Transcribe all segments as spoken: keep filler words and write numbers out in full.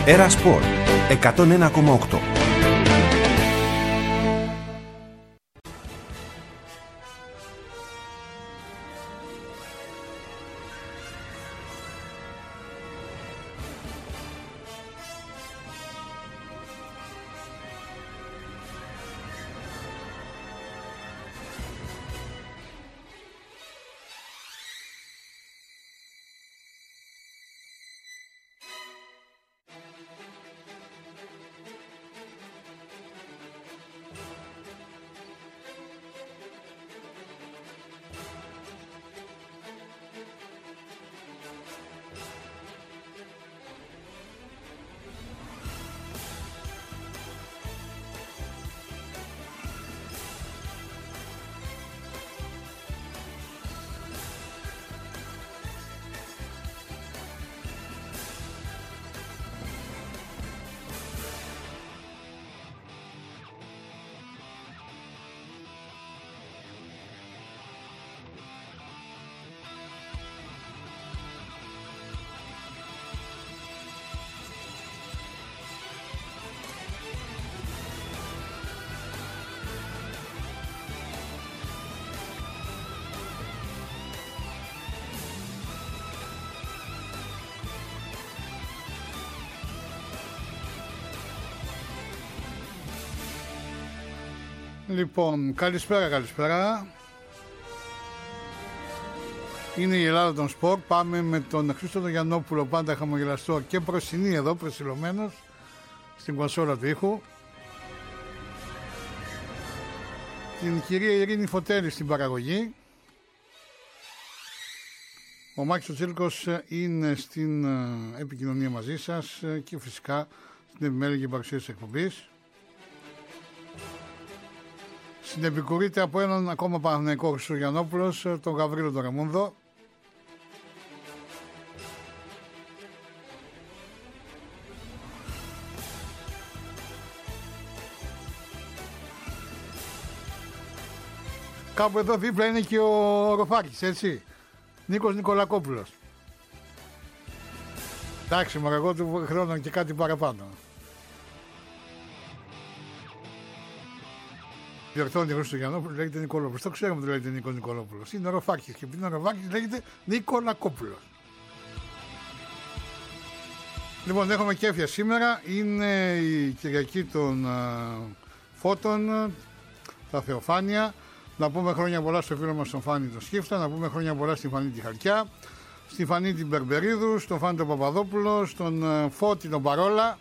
Έρα Σπορ εκατόν ένα κόμμα οκτώ. Λοιπόν, καλησπέρα, καλησπέρα. Είναι η Ελλάδα των Σπορ. Πάμε με τον Χρήστο τον Γιαννόπουλο, πάντα χαμογελαστό και προσινή εδώ, προσιλωμένος στην κονσόλα του ήχου. Την κυρία Ειρήνη Φωτέλη στην παραγωγή. Ο Μάκης ο Τσίρκος είναι στην επικοινωνία μαζί σας και φυσικά στην επιμέλεια και παρουσίαση της εκπομπής. Συνεπικουρείται από έναν ακόμα Παναθηναϊκό Χριστουγεννόπουλος, τον Γαβρίλο τον Ρεμούνδο. Κάπου εδώ δίπλα είναι και ο Ροφάκης, έτσι. Νίκος Νικολακόπουλος. Εντάξει, μωρέ, εγώ του χρόνο και κάτι παραπάνω. Διορθώνει ο Χριστουγεννόπουλος, λέγεται Νικολόπουλος. Το ξέρουμε ότι λέγεται Νίκος Νικολόπουλος. Είναι ο Ροφάκης και επειδή είναι ο Ροφάκης λέγεται Νικολακόπουλος. Λοιπόν, έχουμε κέφια σήμερα. Είναι η Κυριακή των uh, Φώτων, τα Θεοφάνεια. Να πούμε χρόνια πολλά στο φίλο μας τον Φάνη τον Σκύφτα, να πούμε χρόνια πολλά στην Φανή τη Χαλκιά, στη Φανή την Μπερμπερίδου, στον Φάνη τον Παπαδόπουλο, στον uh, Φώτη τον Παρόλα.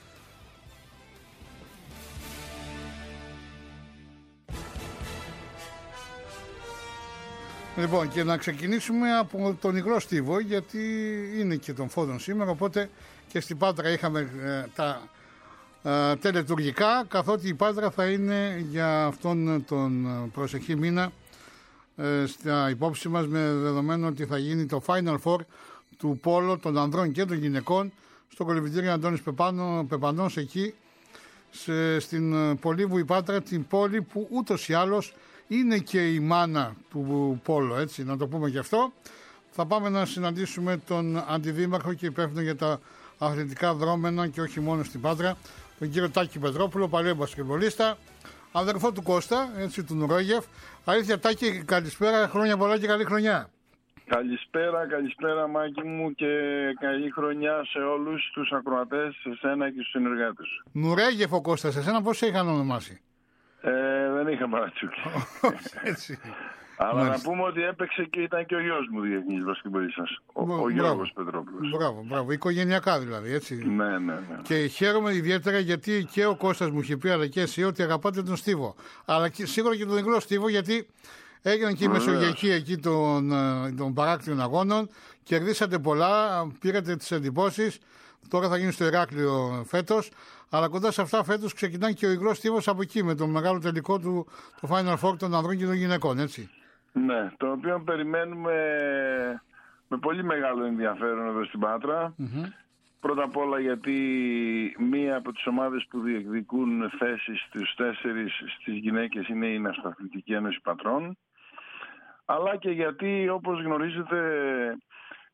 Λοιπόν, και να ξεκινήσουμε από τον υγρό στίβο, γιατί είναι και των Φώτων σήμερα, οπότε και στην Πάτρα είχαμε ε, τα ε, τελετουργικά, καθότι η Πάτρα θα είναι για αυτόν τον προσεχή μήνα ε, στα υπόψη μας, με δεδομένο ότι θα γίνει το Final Four του Πόλο των ανδρών και των γυναικών στο κολυμπητήριο Αντώνης Πεπάνο, Πεπανός, εκεί σε, στην Πολύβου η Πάτρα, την πόλη που ούτως ή άλλως είναι και η μάνα του Πόλο, έτσι, να το πούμε και αυτό. Θα πάμε να συναντήσουμε τον αντιδήμαρχο και υπεύθυνο για τα αθλητικά δρόμενα και όχι μόνο στην Πάτρα, τον κύριο Τάκη Πετρόπουλο, παλαιό μπασκετμπολίστα, αδερφό του Κώστα, έτσι, του Νουρόγεφ. Αλήθεια, Τάκη, καλησπέρα, χρόνια πολλά και καλή χρονιά. Καλησπέρα, καλησπέρα Μάκη μου και καλή χρονιά σε όλους τους ακροατές, σε σένα και στους συνεργάτες. Νουρόγεφ ο Κώστας, εσένα πώς σε είχαν ονομάσει? Ε, δεν είχα παρατσούκι. Έτσι. Αλλά Μάλιστα. να πούμε ότι έπαιξε και ήταν και ο γιος μου διεθνής μπασκετμπολίστας, ο, ο Γιώργος Πετρόπουλος. Μπράβο, μπράβο, οικογενειακά δηλαδή, έτσι. Ναι, ναι, ναι. Και χαίρομαι ιδιαίτερα γιατί και ο Κώστας μου είχε πει, αλλά και εσύ, ότι αγαπάτε τον Στίβο. Αλλά και, σίγουρα και τον υγρό Στίβο, γιατί έγιναν και οι μεσογειακοί εκεί των, των παράκτιων αγώνων. Κερδίσατε πολλά, πήρατε τις εντυπώσεις. Τώρα θα γίνει στο Ηράκλειο φέτος. Αλλά κοντά σε αυτά φέτος ξεκινάει και ο υγρός Στίβος από εκεί, με τον μεγάλο τελικό του, το Final Four των ανδρών και των γυναικών, έτσι. Ναι, το οποίο περιμένουμε με πολύ μεγάλο ενδιαφέρον εδώ στην Πάτρα. Mm-hmm. Πρώτα απ' όλα γιατί μία από τις ομάδες που διεκδικούν θέσεις στους τέσσερις στις γυναίκες είναι η Ναυταθλητική Ένωση Πατρών. Αλλά και γιατί, όπως γνωρίζετε,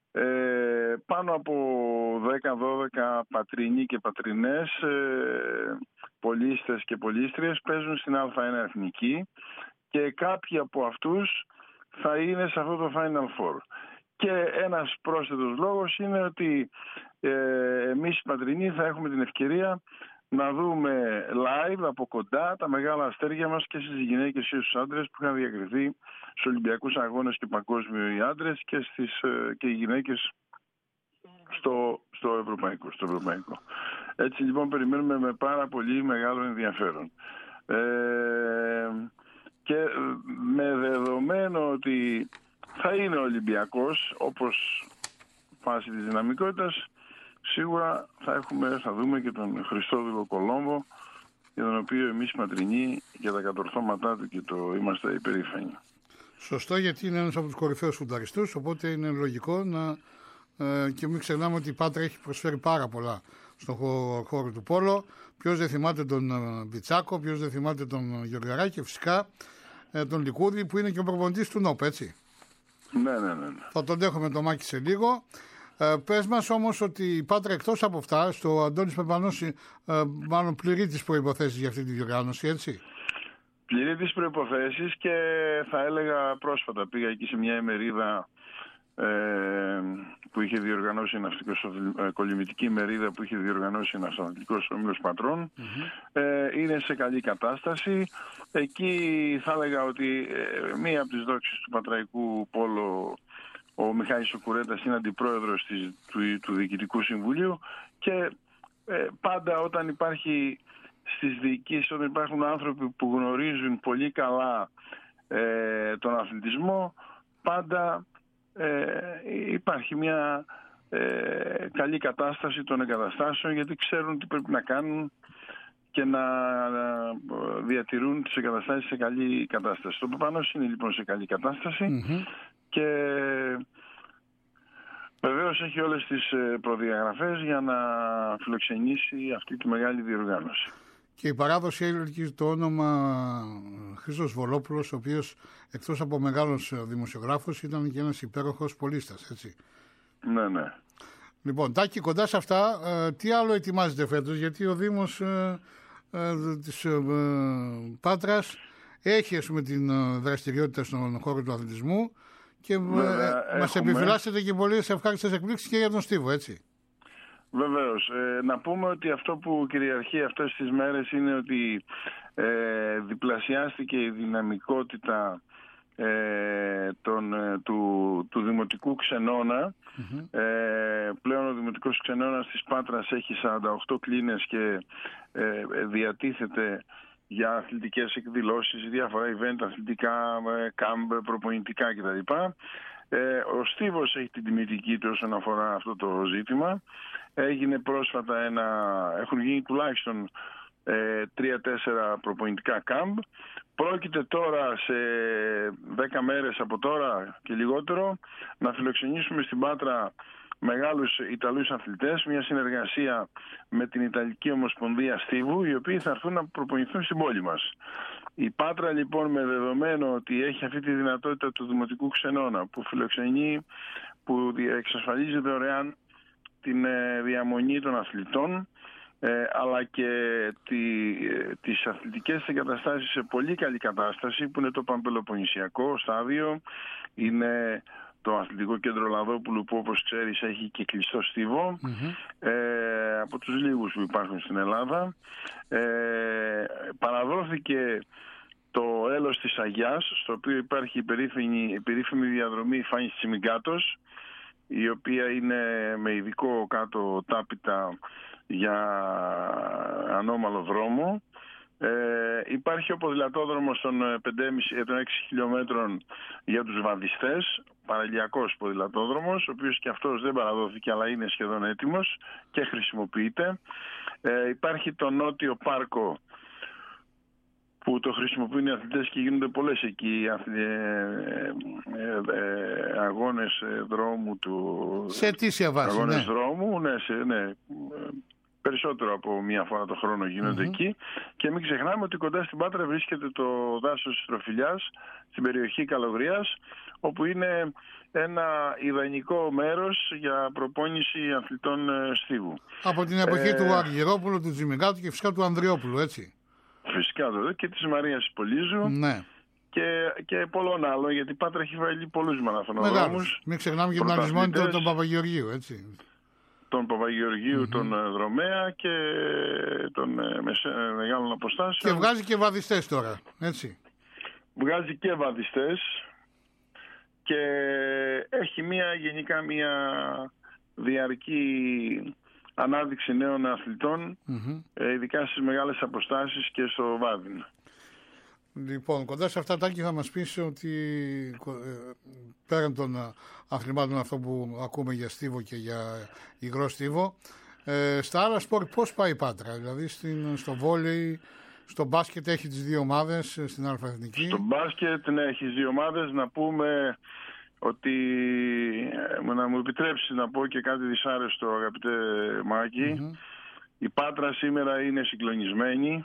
Ε, πάνω από δέκα δώδεκα πατρινοί και πατρινές, ε, πολίστες και πολίστριες παίζουν στην Α ένα Εθνική και κάποιοι από αυτούς θα είναι σε αυτό το Final Four. Και ένας πρόσθετος λόγος είναι ότι ε, εμείς οι πατρινοί θα έχουμε την ευκαιρία να δούμε live από κοντά τα μεγάλα αστέρια μας και στις γυναίκες και στους άντρες που είχαν διακριθεί στους Ολυμπιακούς Αγώνες και παγκόσμιο οι άντρες και, στις, και οι γυναίκες στο, στο, ευρωπαϊκό, στο ευρωπαϊκό. Έτσι λοιπόν περιμένουμε με πάρα πολύ μεγάλο ενδιαφέρον. Ε, και με δεδομένο ότι θα είναι Ολυμπιακός όπως φάση της δυναμικότητας, σίγουρα θα, έχουμε, θα δούμε και τον Χριστόδουλο Κολόμβο, για τον οποίο εμείς ματρινοί για τα κατορθώματά του και το είμαστε υπερήφανοι. Σωστό, γιατί είναι ένας από τους κορυφαίους φουνταριστούς, οπότε είναι λογικό να... Ε, και μην ξεχνάμε ότι η Πάτρα έχει προσφέρει πάρα πολλά στον χώρο, χώρο του πόλο. Ποιος δεν θυμάται τον Βιτσάκο, ποιος δεν θυμάται τον Γεωργαράκη και φυσικά ε, τον Λικούδη που είναι και ο προπονητής του ΝΟΠ, έτσι. Ναι, ναι, ναι. Θα τον δέχομαι το Μάκη σε λίγο. Ε, πες μας όμως ότι η Πάτρα εκτός από αυτά, στο Αντώνης Παπανός, ε, μάλλον πληρεί τις προϋποθέσεις για αυτή τη διοργάνωση, έτσι. Πληρεί τις προϋποθέσεις και θα έλεγα πρόσφατα πήγα εκεί σε μια ημερίδα ε, που είχε διοργανώσει ένα ναυτικός, ε, κολυμβητική ημερίδα που είχε διοργανώσει ένας αθλητικός όμιλος Πατρών. Mm-hmm. Ε, είναι σε καλή κατάσταση. Εκεί θα έλεγα ότι ε, μία από τις δόξες του πατραϊκού πόλο, ο Μιχάλης ο Κουρέτας, είναι αντιπρόεδρος της, του, του Διοικητικού Συμβουλίου και ε, πάντα όταν υπάρχει στις διοικήσεις, όταν υπάρχουν άνθρωποι που γνωρίζουν πολύ καλά ε, τον αθλητισμό, πάντα ε, υπάρχει μια ε, καλή κατάσταση των εγκαταστάσεων, γιατί ξέρουν τι πρέπει να κάνουν και να διατηρούν τις εγκαταστάσεις σε καλή κατάσταση. Το Παπανός είναι λοιπόν σε καλή κατάσταση mm-hmm. και βεβαίως έχει όλες τις προδιαγραφές για να φιλοξενήσει αυτή τη μεγάλη διοργάνωση. Και η παράδοση έλεγε το όνομα Χρήστος Βολόπουλος, ο οποίος εκτός από μεγάλος δημοσιογράφος ήταν και ένας υπέροχος πολίστας, έτσι. Ναι, ναι. Λοιπόν, Τάκη, κοντά σε αυτά, ε, τι άλλο ετοιμάζεται φέτος, γιατί ο Δήμος ε, ε, της ε, Πάτρας έχει, ας πούμε, την δραστηριότητα στον χώρο του αθλητισμού και Βέβαια, ε, μας επιφυλάσσεται και πολλές ευχάριστες εκπλήξεις και για τον Στίβο, έτσι. Βεβαίως. Ε, να πούμε ότι αυτό που κυριαρχεί αυτές τις μέρες είναι ότι ε, διπλασιάστηκε η δυναμικότητα ε, τον, του, του δημοτικού ξενώνα. Mm-hmm. Ε, πλέον ο δημοτικός ξενώνας της Πάτρας έχει σαράντα οκτώ κλίνες και ε, διατίθεται για αθλητικές εκδηλώσεις, διάφορα event, αθλητικά, κάμπ, προπονητικά κτλ. Ε, ο Στίβος έχει την τιμητική του όσον αφορά αυτό το ζήτημα. Έγινε πρόσφατα ένα, έχουν γίνει τουλάχιστον ε, τρία τέσσερα προπονητικά κάμπ. Πρόκειται τώρα σε δέκα μέρες από τώρα και λιγότερο να φιλοξενήσουμε στην Πάτρα μεγάλους Ιταλούς αθλητές, μια συνεργασία με την Ιταλική Ομοσπονδία Στίβου, οι οποίοι θα έρθουν να προπονηθούν στην πόλη μας. Η Πάτρα λοιπόν, με δεδομένο ότι έχει αυτή τη δυνατότητα του δημοτικού ξενώνα που φιλοξενεί, που εξασφαλίζει δωρεάν την διαμονή των αθλητών, ε, αλλά και τη, ε, τις αθλητικές εγκαταστάσεις σε πολύ καλή κατάσταση, που είναι το Παμπελοποννησιακό στάδιο, είναι το Αθλητικό Κέντρο Λαδόπουλου που, όπως ξέρεις, έχει και κλειστό στίβο, mm-hmm. ε, από τους λίγους που υπάρχουν στην Ελλάδα. Ε, παραδόθηκε το έλος της Αγιάς, στο οποίο υπάρχει η περίφημη, η περίφημη διαδρομή Φάνης Τσιμιγκάτος, η οποία είναι με ειδικό κάτω τάπητα για ανώμαλο δρόμο. Ε, υπάρχει ο ποδηλατόδρομος των, των έξι χιλιόμετρων για τους βαδιστές, παραλιακός ποδηλατόδρομος, ο οποίος και αυτός δεν παραδόθηκε αλλά είναι σχεδόν έτοιμος και χρησιμοποιείται. Ε, υπάρχει το νότιο πάρκο που το χρησιμοποιούν οι αθλητές και γίνονται πολλές εκεί ε, ε, ε, αγώνες δρόμου του... Σε αιτήσια βάση, αγώνες ναι. δρόμου, ναι, σε, ναι, περισσότερο από μία φορά το χρόνο γίνονται mm-hmm. εκεί. Και μην ξεχνάμε ότι κοντά στην Πάτρα βρίσκεται το δάσος της Τροφιλιάς, στην περιοχή Καλογρίας, όπου είναι ένα ιδανικό μέρος για προπόνηση αθλητών στίβου. Από την εποχή ε... του Αργυρόπουλου, του Τζιμικάτου και φυσικά του Ανδριόπουλου, έτσι. Φυσικά βέβαια, και της Μαρίας Πολύζου. Ναι. Και, και πολλών άλλων, γιατί η Πάτρα έχει βάλει πολλούς μαραθωνοδρόμους. Μην ξεχνάμε και τον αλυσμόνητο τον Παπαγεωργίου, έτσι. Τον Παπαγεωργίου, mm-hmm. τον Δρομέα και των μεσέ, μεγάλων αποστάσεων. Και βγάζει και βαδιστές τώρα, έτσι. Βγάζει και βαδιστές και έχει μια, γενικά μια διαρκή ανάδειξη νέων αθλητών, mm-hmm. ειδικά στις μεγάλες αποστάσεις και στο βάδιν. Λοιπόν, κοντά σε αυτά Τάκη θα μας πεις ότι πέραν των αθλημάτων αυτό που ακούμε για στίβο και για υγρό στίβο, ε, στα άλλα σπορ πώς πάει η Πάτρα, δηλαδή στην, στο βόλεϊ, στο μπάσκετ έχει τις δύο ομάδες στην Αλφα-Εθνική. Στο μπάσκετ ναι, έχει δύο ομάδες. Να πούμε ότι, να μου επιτρέψει να πω και κάτι δυσάρεστο, αγαπητέ Μάκη, mm-hmm. η Πάτρα σήμερα είναι συγκλονισμένη,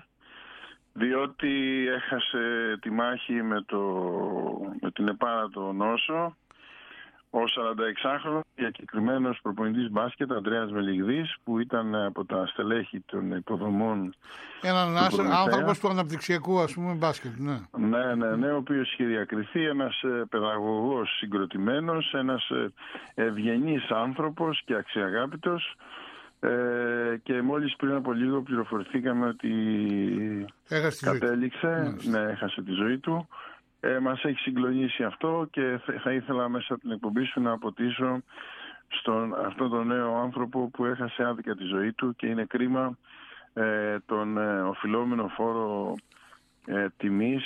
διότι έχασε τη μάχη με, το, με την επάρατο νόσο ο σαρανταεξάχρονος διακεκριμένος προπονητής μπάσκετ Ανδρέας Μελιγδής, που ήταν από τα στελέχη των υποδομών. Έναν άνθρωπος του αναπτυξιακού, ας πούμε, μπάσκετ, ναι. Ναι, ναι, ναι, ο οποίος είχε διακριθεί, ένας παιδαγωγός συγκροτημένος, ένας ευγενής άνθρωπος και αξιαγάπητος. Ε, και μόλις πριν από λίγο πληροφορηθήκαμε ότι έχασε κατέληξε, ναι, έχασε τη ζωή του. Ε, μας έχει συγκλονίσει αυτό και θα ήθελα μέσα από την εκπομπή σου να αποτίσω στον αυτόν τον νέο άνθρωπο που έχασε άδικα τη ζωή του, και είναι κρίμα ε, τον ε, οφειλόμενο φόρο ε, τιμής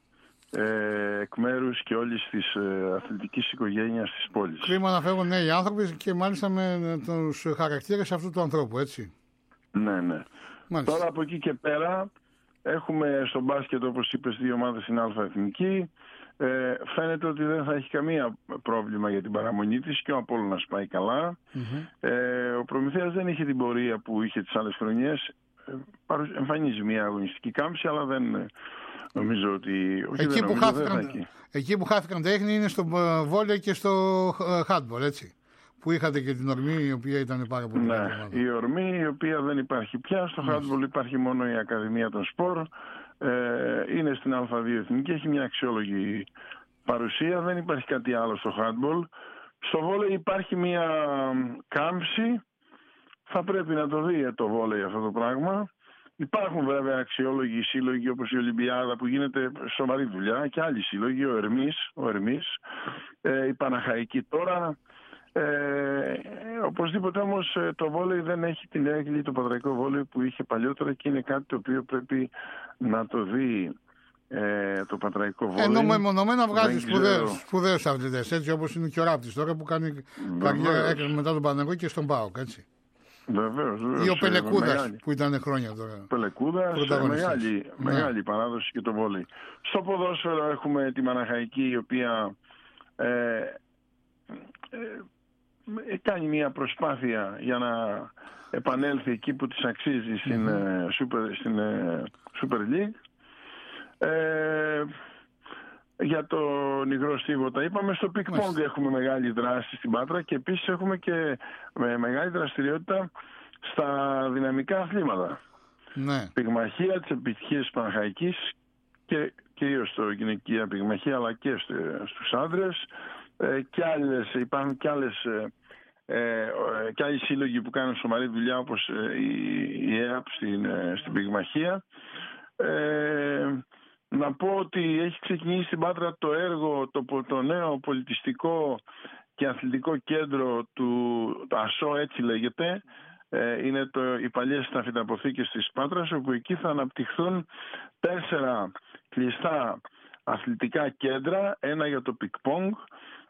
ε, εκ μέρους και όλης της ε, αθλητικής οικογένειας της πόλης. Κρίμα να φεύγουν νέοι άνθρωποι και μάλιστα με τους χαρακτήρες αυτού του ανθρώπου, έτσι. Ναι, ναι. Μάλιστα. Τώρα από εκεί και πέρα έχουμε στο μπάσκετ, όπως είπες, δύο ομάδες στην Αλφα-Εθνική. Ε, φαίνεται ότι δεν θα έχει καμία πρόβλημα για την παραμονή της και ο Απόλλωνας πάει καλά. Mm-hmm. Ε, ο Προμηθέας δεν είχε την πορεία που είχε τις άλλες χρονιές. Ε, εμφανίζει μια αγωνιστική κάμψη, αλλά δεν νομίζω ότι... Όχι, εκεί, δεν που νομίζω, χάθηκαν, δεν εκεί. εκεί που χάθηκαν τέχνη είναι στο βόλεϊ και στο handball, έτσι. Που είχατε και την ορμή, η οποία ήταν πάρα πολύ ναι, καλή. Η ορμή, η οποία δεν υπάρχει πια. Στο handball υπάρχει μόνο η Ακαδημία των Σπορ. Ε, είναι στην Α2 Εθνική, έχει μια αξιόλογη παρουσία. Δεν υπάρχει κάτι άλλο στο handball. Στο βόλεϊ υπάρχει μια κάμψη. Θα πρέπει να το δει το βόλεϊ αυτό το πράγμα. Υπάρχουν βέβαια αξιόλογοι σύλλογοι όπως η Ολυμπιάδα, που γίνεται σοβαρή δουλειά, και άλλοι σύλλογοι, ο Ερμής, ο Ερμής ε, η Παναχαϊκή τώρα. Ε, οπωσδήποτε όμως το βόλεϊ δεν έχει την έγκλη, το πατραϊκό βόλεϊ που είχε παλιότερα, και είναι κάτι το οποίο πρέπει να το δει ε, το πατραϊκό βόλεϊ. Ενώ μεμονωμένα βγάζει σπουδαίους, σπουδαίους αθλητές, έτσι, όπως είναι και ο Ράπτης τώρα, που κάνει καριέρα μετά τον Παναγό και στον ΠΑΟΚ, έτσι. Βεβαίως, βεβαίως. Ή ο Πελεκούδας που ήταν χρόνια τώρα. Πελεκούδας, μεγάλη, ναι. μεγάλη παράδοση και το βόλεϊ. Στο ποδόσφαιρο έχουμε τη Μαναχαϊκή, η οποία ε, ε, ε, κάνει μια προσπάθεια για να επανέλθει εκεί που της αξίζει στην, mm-hmm. Super, στην Super League. Ε, για το υγρό στίβο τα είπαμε. Στο πικ πονγκ έχουμε μεγάλη δράση στην Πάτρα, και επίσης έχουμε και με μεγάλη δραστηριότητα στα δυναμικά αθλήματα. Ναι. Πυγμαχία, τις επιτυχίες της Παναχαϊκής, και κυρίως στο γυναικεία πυγμαχία, αλλά και στους άντρες. Ε, και άλλες, υπάρχουν και άλλες ε, και άλλοι σύλλογοι που κάνουν σοβαρή δουλειά, όπως η, η ΕΑΠ στην, στην πυγμαχία. Ε, να πω ότι έχει ξεκινήσει στην Πάτρα το έργο, το, το νέο πολιτιστικό και αθλητικό κέντρο του ΑΣΟ, έτσι λέγεται. Ε, είναι το, οι παλιές ταφυταποθήκες της Πάτρας, όπου εκεί θα αναπτυχθούν τέσσερα κλειστά αθλητικά κέντρα, ένα για το πικ πονγκ,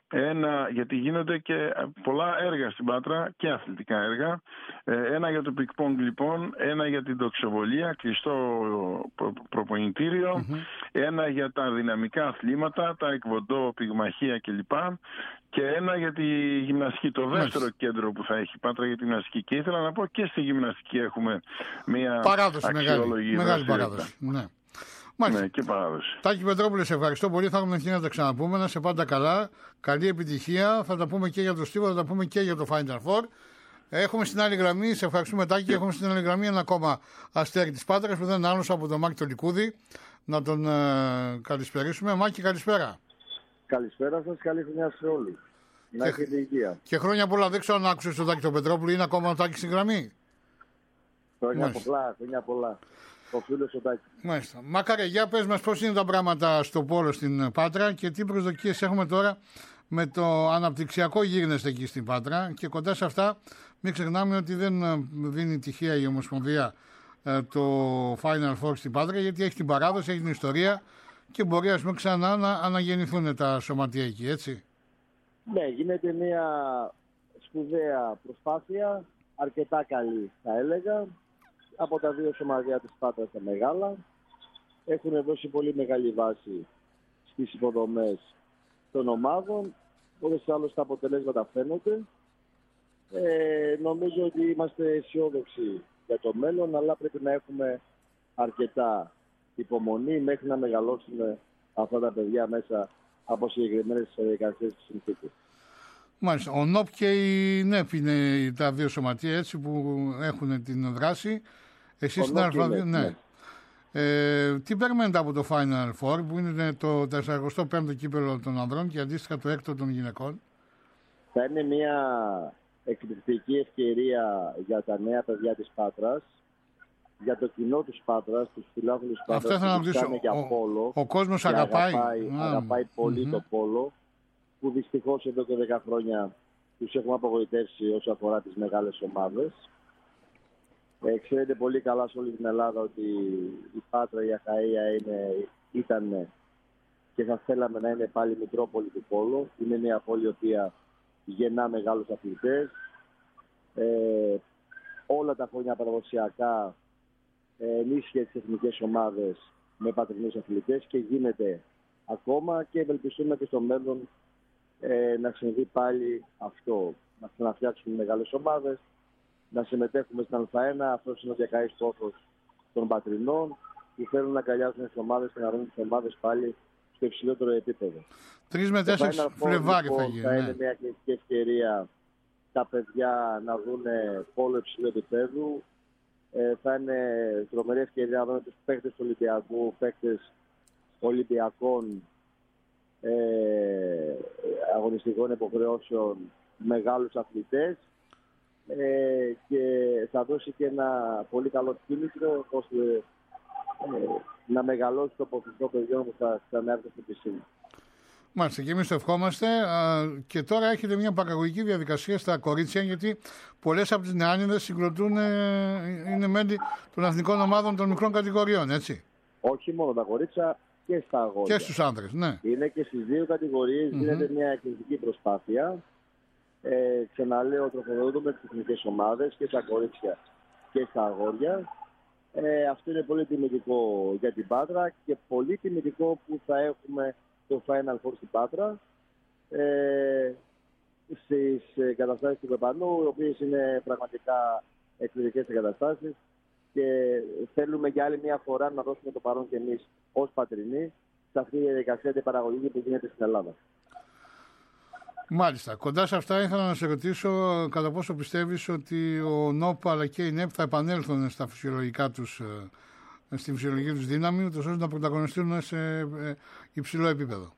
Ένα, γιατί γίνονται και πολλά έργα στην Πάτρα και αθλητικά έργα. Ένα για το πικ-πονγκ λοιπόν, ένα για την τοξοβολία, κλειστό προ, προπονητήριο, mm-hmm. ένα για τα δυναμικά αθλήματα, τα εκβοντό, πυγμαχία κλπ. Και ένα για τη γυμναστική, το δεύτερο mm-hmm. κέντρο που θα έχει η Πάτρα για τη γυμναστική. Και ήθελα να πω και στη γυμναστική έχουμε μια παράδοση, αξιολογή. Μεγάλη, μεγάλη παράδοση. Ναι. Μάλιστα. Ναι, και παράδοση. Τάκη Πετρόπουλε, σε ευχαριστώ πολύ. Θα έχουμε ευκαιρία να τα ξαναπούμε. Να σε πάντα καλά. Καλή επιτυχία. Θα τα πούμε και για το Στίβο, θα τα πούμε και για το Final Four. Έχουμε στην άλλη γραμμή, σε ευχαριστούμε Τάκη, έχουμε στην άλλη γραμμή ένα ακόμα αστέρι της Πάτρας που δεν είναι άλλος από τον Μάκη τον Λικούδη. Να τον ε, καλησπερίσουμε. Μάκη, καλησπέρα. Καλησπέρα σας, καλή χρονιά σε όλους. Να έχετε υγεία. Και χρόνια πολλά. Δεν ξέρω αν άκουσες τον Τάκη τον Πετρόπουλο, είναι ακόμα ο Τάκης στην γραμμή. Χρόνια πολλά, χρόνια πολλά. Ο φίλος ο Τάκης. Μάλιστα. Μακάρε, για πες μας πώς είναι τα πράγματα στο πόλο στην Πάτρα και τι προσδοκίες έχουμε τώρα με το αναπτυξιακό γίγνεσθε εκεί στην Πάτρα. Και κοντά σε αυτά, μην ξεχνάμε ότι δεν δίνει τυχαία η Ομοσπονδία ε, το Final Four στην Πάτρα, γιατί έχει την παράδοση, έχει την ιστορία και μπορεί ας πούμε ξανά να αναγεννηθούν τα σωματεία εκεί, έτσι. Ναι, γίνεται μια σπουδαία προσπάθεια, αρκετά καλή θα έλεγα. Από τα δύο σωματεία της Πάτρας τα μεγάλα. Έχουν δώσει πολύ μεγάλη βάση στις υποδομές των ομάδων. Όλες τις άλλες τα αποτελέσματα φαίνονται. Ε, νομίζω ότι είμαστε αισιόδοξοι για το μέλλον, αλλά πρέπει να έχουμε αρκετά υπομονή μέχρι να μεγαλώσουμε αυτά τα παιδιά μέσα από συγκεκριμένες διαδικασίες και συνθήκες. Μάλιστα. Ο ΝΟΠ και η ΝΕΠ είναι τα δύο σωματεία έτσι, που έχουν την δράση. Εσείς στην Α2, ναι. ναι. Ε, τι περιμένετε από το Final Four που είναι το σαρανταπέμπτο κύπελλο των ανδρών και αντίστοιχα το έκτο των γυναικών? Θα είναι μια εκπληκτική ευκαιρία για τα νέα παιδιά της Πάτρας, για το κοινό της Πάτρας, τους φιλάθλους της Πάτρας που τους για ο, πόλο. Ο κόσμος αγαπάει. Αγαπάει, ah. αγαπάει πολύ mm-hmm. το πόλο, που δυστυχώς εδώ και δέκα χρόνια τους έχουμε απογοητεύσει όσον αφορά τις μεγάλες ομάδες. Ε, ξέρετε πολύ καλά σε όλη την Ελλάδα ότι η Πάτρα, η Αχαΐα είναι, ήταν και θα θέλαμε να είναι πάλι Μητρόπολη του πόλου. Είναι μια πόλη η οποία γεννά μεγάλους αθλητές. Ε, όλα τα χρόνια παραδοσιακά ε, ενίσχυε τις εθνικές ομάδες με πατρινούς αθλητές και γίνεται ακόμα και ευελπιστούμε και στο μέλλον ε, να συμβεί πάλι αυτό. Να ξαναφτιάξουμε μεγάλες ομάδες, να συμμετέχουμε στην Α1. Αυτός είναι ο διακαής στόχος των πατρινών που θέλουν να αγκαλιάσουν τις ομάδες και να βρουν τις ομάδες πάλι στο υψηλότερο επίπεδο. Τρεις με τέσσερις Φλεβάρι θα γίνει. Θα ναι. είναι μια κλασική ευκαιρία τα παιδιά να δουν πόλο υψηλού επίπεδου. Ε, θα είναι τρομερή ευκαιρία να δουν τους παίκτες του Ολυμπιακού, παίκτες Ολυμπιακών ε, αγωνιστικών υποχρεώσεων, μεγάλους αθλητές. Ε, και θα δώσει και ένα πολύ καλό κίνητρο ώστε ε, να μεγαλώσει το ποσοστό παιδιών που θα ξανάρθει στην πισίνα. Μάλιστα, και εμείς το ευχόμαστε. Και τώρα έχετε μια παραγωγική διαδικασία στα κορίτσια, γιατί πολλές από τις νεάνιδες συγκροτούν, είναι μέλη των εθνικών ομάδων των μικρών κατηγοριών, έτσι. Όχι μόνο τα κορίτσια και στα αγόρια. Και στους άνδρες, ναι. Είναι και στις δύο κατηγορίες, mm-hmm. γίνεται μια εκκλητική προσπάθεια. Ε, ξαναλέω, τροφοδοτούμε τις εθνικές ομάδες και στα κορίτσια και στα αγόρια. Ε, αυτό είναι πολύ τιμητικό για την Πάτρα και πολύ τιμητικό που θα έχουμε το Final Four στην Πάτρα ε, στις καταστάσεις του Πεπανού, οι οποίες είναι πραγματικά εκπληκτικές εγκαταστάσεις και θέλουμε για άλλη μια φορά να δώσουμε το παρόν και εμείς ως πατρινοί σε αυτή τη διαδικασία την παραγωγή που γίνεται στην Ελλάδα. Μάλιστα. Κοντά σε αυτά ήθελα να σε ρωτήσω κατά πόσο πιστεύεις ότι ο ΝΟΠ αλλά και η ΝΕΠ θα επανέλθουν στα φυσιολογικά τους, στη φυσιολογική τους δύναμη, ώστε να πρωταγωνιστούν σε υψηλό επίπεδο.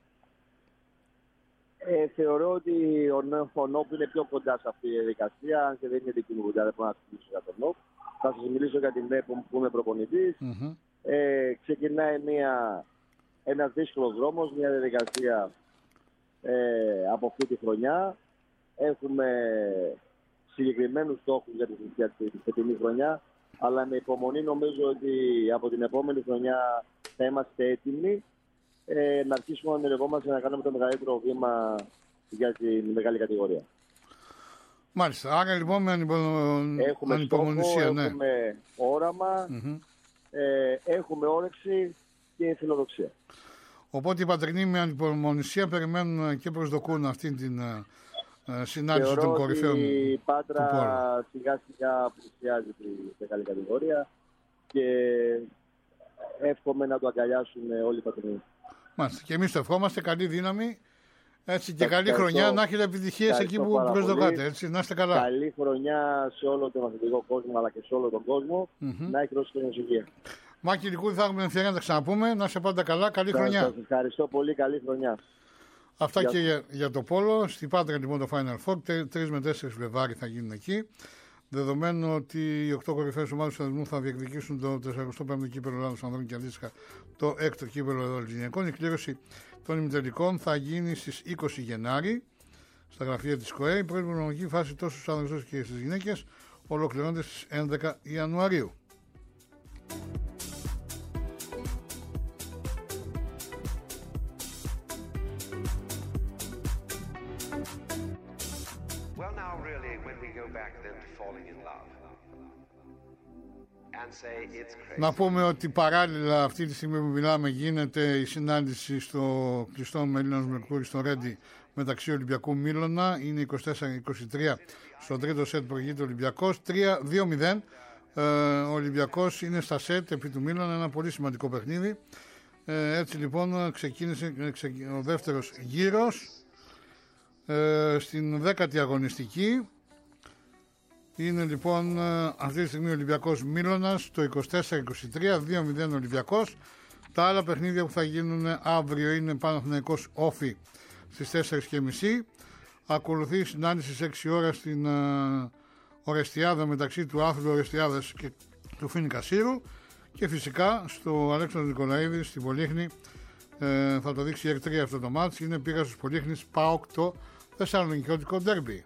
Ε, θεωρώ ότι ο ΝΟΠ είναι πιο κοντά σε αυτή τη διαδικασία, αν και δεν είναι δική μου δουλειά, δεν μπορώ να μιλήσω για τον ΝΟΠ. Θα σας μιλήσω για την ΝΕΠ που είμαι προπονητής. Mm-hmm. Ε, ξεκινάει μια, ένας δύσκολος δρόμος, μια διαδικασία Ε, από αυτή τη χρονιά. Έχουμε συγκεκριμένους στόχους για τη φετινή χρονιά, αλλά με υπομονή νομίζω ότι από την επόμενη χρονιά θα είμαστε έτοιμοι ε, να αρχίσουμε να ονειρευόμαστε να κάνουμε το μεγαλύτερο βήμα για τη μεγάλη κατηγορία. Μάλιστα. Άρα λοιπόν με ανυπο... έχουμε ανυπομονησία, στόχο, ναι. έχουμε όραμα, Mm-hmm. ε, έχουμε όρεξη και φιλοδοξία. Οπότε οι πατρινοί με ανυπομονησία περιμένουν και προσδοκούν αυτή την ε, συνάντηση Θεωρώ των κορυφαίων ότι η του Πάτρα πόλου. σιγά σιγά πλησιάζει τη μεγάλη κατηγορία και εύχομαι να το αγκαλιάσουν όλοι οι πατρινοί. Μάλιστα. Και εμείς το ευχόμαστε. Καλή δύναμη. Έτσι, και Σας καλή ευχαριστώ. χρονιά, να έχετε επιτυχίες εκεί που πάρα προσδοκάτε. πολύ. Έτσι, να είστε καλά. Καλή χρονιά σε όλο τον αθλητικό κόσμο αλλά και σε όλο τον κόσμο. Mm-hmm. Να έχει δώσει την υγεία. Μάκη Λυκούδη, θα έχουμε ευκαιρία να τα ξαναπούμε. Να είστε πάντα καλά. Καλή χρονιά. Σας ευχαριστώ πολύ. Καλή χρονιά. Αυτά Γεια και σας. για, για το πόλο. Στην Πάτρα λοιπόν το Final Four. τρεις με τέσσερις Φλεβάρι θα γίνουν εκεί. Δεδομένου ότι οι οκτώ κορυφαίες ομάδες του αθλητισμού θα διεκδικήσουν το τεσσαρακοστό πέμπτο κύπελλο Ελλάδος Ανδρών και αντίστοιχα το έκτο κύπελλο Ελλάδος Γυναικών. Η κλήρωση των ημιτελικών θα γίνει στις είκοσι Γενάρη στα γραφεία της ΚΟΕ. Η πρώτη προγραμματική φάση τόσο στους άνδρες όσο και στις γυναίκες ολοκληρώνεται στις έντεκα Ιανουαρίου. Well, now, really, when we go back then to falling in love and say it's crazy. Να πούμε ότι παράλληλα αυτή τη στιγμή που μιλάμε γίνεται η συνάντηση στο κλειστό Μελίνας Μερκούρη στο Ρέντι μεταξύ Ολυμπιακού Μίλωνα. Είναι είκοσι τέσσερα είκοσι τρία στο τρίτο σετ προηγείται ο Ολυμπιακός. τρία δύο μηδέν. Ε, ο Ολυμπιακός είναι στα σετ επί του Μίλωνα, ένα πολύ σημαντικό παιχνίδι. Ε, έτσι λοιπόν ξεκίνησε ο δεύτερος γύρος. Ε, στην δέκατη αγωνιστική είναι λοιπόν αυτή τη στιγμή ο Ολυμπιακός Μίλωνας το είκοσι τέσσερα είκοσι τρία, δύο μηδέν Ολυμπιακός. Τα άλλα παιχνίδια που θα γίνουν αύριο είναι Παναθηναϊκός Όφη στις τέσσερις και μισή. Ακολουθεί η συνάντηση στις έξι ώρα στην uh, Ορεστιάδα μεταξύ του Άθλου Ορεστιάδας και του Φίνικα Σύρου. Και φυσικά στο Αλέξανδρο Νικολαίδη στην Πολύχνη ε, θα το δείξει η Ερτρία αυτό το μάτς. Είναι Πύργασος Πολύχνης ΠΑΟΚ το Θεσσαλονικιώτικο ντέρμπι.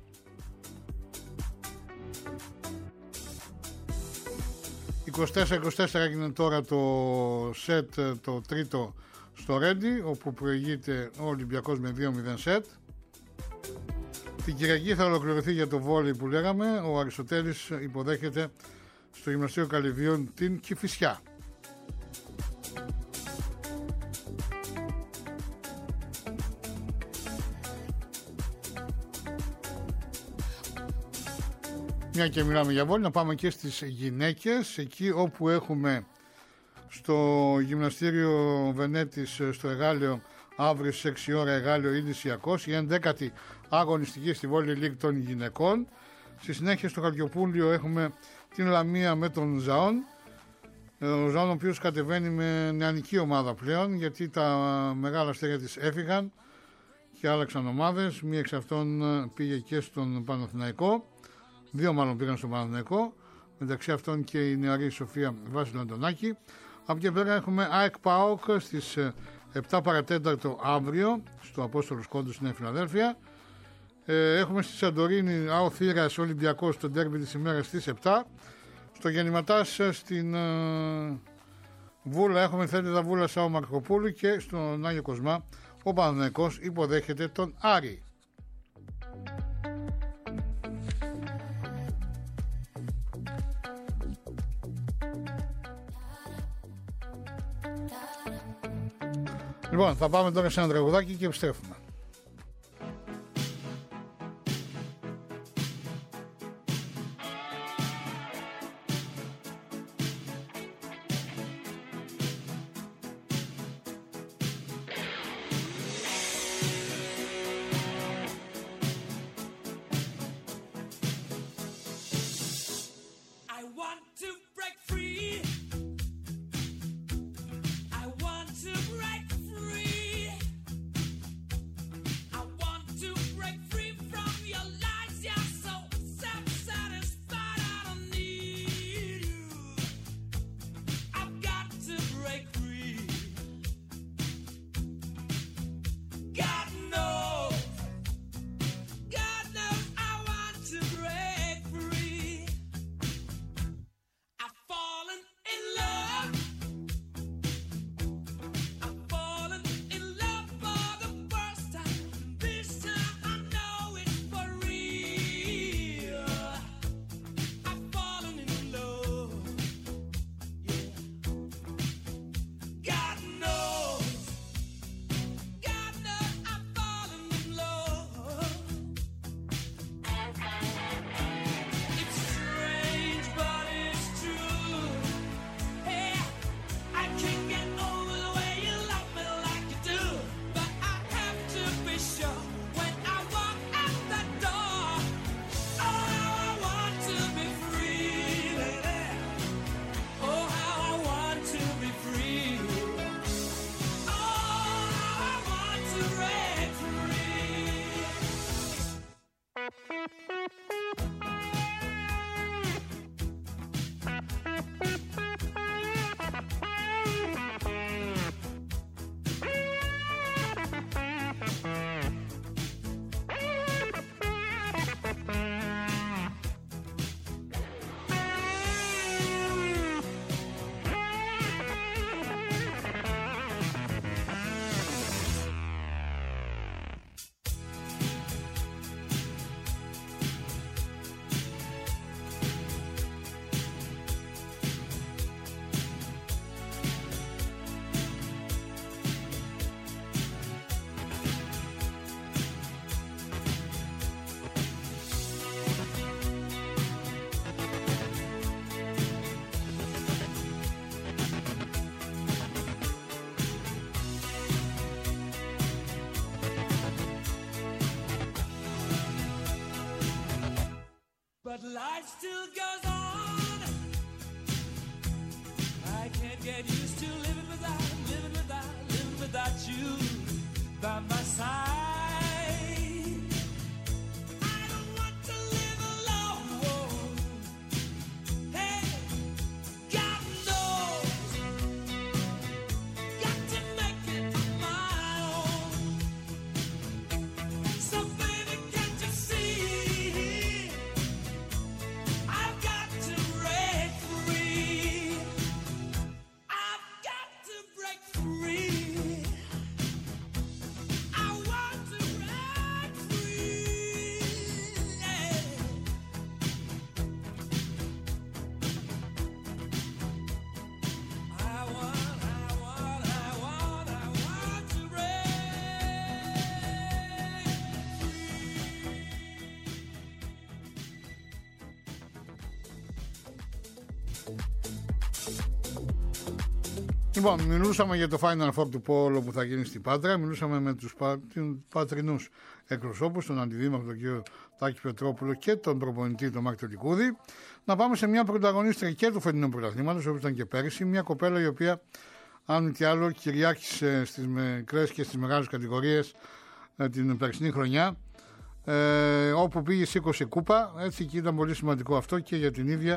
είκοσι τέσσερα είκοσι τέσσερα έγινε τώρα το σετ το τρίτο στο Ρέντι, όπου προηγείται ο Ολυμπιακός με δύο μηδέν σετ. Την Κυριακή θα ολοκληρωθεί για το βόλεϊ που λέγαμε. Ο Αριστοτέλης υποδέχεται στο Γυμναστήριο Καλυβίων την Κηφισιά. Μια και μιλάμε για βόλεϊ, να πάμε και στις γυναίκες, εκεί όπου έχουμε στο Γυμναστήριο Βενέτης στο Εγάλεο αύριο στις έξι ώρα Εγάλεο Ινδυσιακός, η ενδέκατη αγωνιστική στη Βόλεϊ Λίγκ των γυναικών. Στη συνέχεια στο Χαλκιοπούλιο έχουμε την Λαμία με τον Ζαόν. Ο Ζαόν ο οποίος κατεβαίνει με νεανική ομάδα πλέον, γιατί τα μεγάλα αστέρια της έφυγαν και άλλαξαν ομάδες. Μία εξ αυτών πήγε και στον Παναθηναϊκό. Δύο μάλλον πήγαν στον Παναθηναϊκό. Μεταξύ αυτών και η νεαρή Σοφία Βάσιλου Αντωνάκη. Από εκεί πέρα έχουμε ΑΕΚ ΠΑΟΚ στις επτά παρατέταρτο αύριο στο Απόστολος Κόντου στην Φιλαδέλφια. Ε, έχουμε στη Σαντορίνη ΑΟ Θήρας Ολυμπιακός στο ντέρμπι της ημέρας στις επτά. Στο Γεννηματάς στην ε, Βούλα έχουμε Θέλιδα Βούλα ΑΟ Μαρκοπούλου και στον Άγιο Κοσμά ο Παναθηναϊκός υποδέχεται τον Άρη. Λοιπόν, θα πάμε τώρα σε ένα τραγουδάκι και επιστρέφουμε. life still goes on. I can't get used to living without, living without, living without you by my side. I don't want to live alone. Hey, God knows, got to make it on my own. So baby, can't you see? I've got to break free. I've got to break free. I want to break free. Yeah. I want, I want, I want, I want to break Λοιπόν, μιλούσαμε για το Final Four του Πόλο που θα γίνει στην Πάτρα. Μιλούσαμε με τους πα... πατρινούς εκπροσώπους, τον αντιδήμαρχο, τον κύριο Τάκη Πετρόπουλο και τον προπονητή, τον Μάρκο Λικούδη. Να πάμε σε μια πρωταγωνίστρια και του φετινού πρωταθλήματος, όπως ήταν και πέρυσι. Μια κοπέλα η οποία, αν μη τι άλλο, κυριάρχησε στις μικρές και στις μεγάλες κατηγορίες ε, την περσινή χρονιά. Ε, όπου πήγε σήκωσε κούπα. Έτσι και ήταν πολύ σημαντικό αυτό και για την ίδια,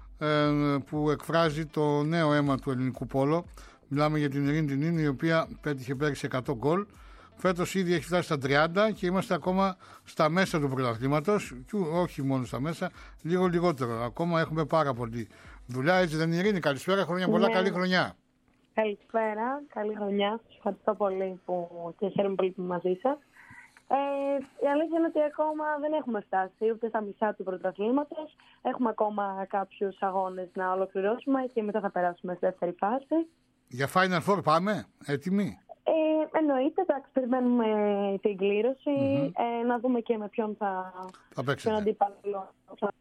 που εκφράζει το νέο αίμα του ελληνικού πόλο. Μιλάμε για την Ειρήνη την Ίνη, η οποία πέτυχε πέρυσι εκατό γκολ. Φέτος ήδη έχει φτάσει στα τριάντα και είμαστε ακόμα στα μέσα του πρωταθλήματος. Και όχι μόνο στα μέσα, λίγο λιγότερο. Ακόμα έχουμε πάρα πολλή δουλειά. Έτσι δεν είναι, Ειρήνη? Καλησπέρα, χρόνια πολλά, ναι. Καλή χρονιά. Καλησπέρα, καλή χρονιά. Σας ευχαριστώ πολύ που και χαίρομαι πολύ που είμαι μαζί σας. Ε, η αλήθεια είναι ότι ακόμα δεν έχουμε φτάσει ούτε στα μισά του πρωταθλήματος. Έχουμε ακόμα κάποιους αγώνες να ολοκληρώσουμε και μετά θα περάσουμε στη δεύτερη φάση. Για Final Four πάμε, έτοιμοι? Ε, εννοείται, εντάξει, περιμένουμε την κλήρωση, mm-hmm. ε, να δούμε και με ποιον θα, θα παίξετε. Ποιον αντίπαλο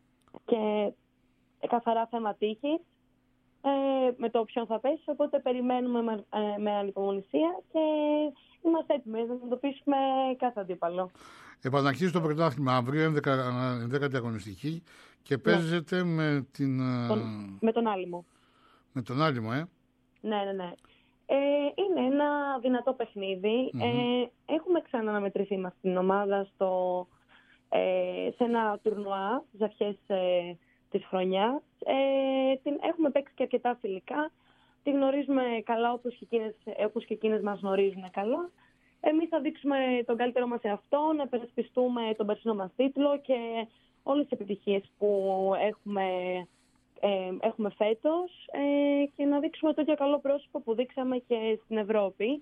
και καθαρά θέμα τύχης. Ε, με το ποιον θα πέσει, οπότε περιμένουμε με, ε, με ανυπομονησία και είμαστε έτοιμοι να αντιμετωπίσουμε κάθε αντίπαλο. Επαναρχίζει το πρωτάθλημα αύριο, ενδέκατη αγωνιστική και παίζεται ναι. με την... Τον, με τον Άλυμο. Με τον Άλυμο, ε. Ναι, ναι, ναι. Ε, είναι ένα δυνατό παιχνίδι. Mm-hmm. Ε, έχουμε ξαναναμετρηθεί μας στην ομάδα στο, ε, σε ένα τουρνουά στις αρχές ε, της χρονιάς. Ε, την, έχουμε παίξει και αρκετά φιλικά. Τη γνωρίζουμε καλά όπως και, εκείνες, όπως και εκείνες μας γνωρίζουν καλά. Εμείς θα δείξουμε τον καλύτερό μας εαυτό, να υπερασπιστούμε τον περσινό μας τίτλο και όλες τις επιτυχίες που έχουμε, ε, έχουμε φέτος ε, και να δείξουμε το ίδιο καλό πρόσωπο που δείξαμε και στην Ευρώπη.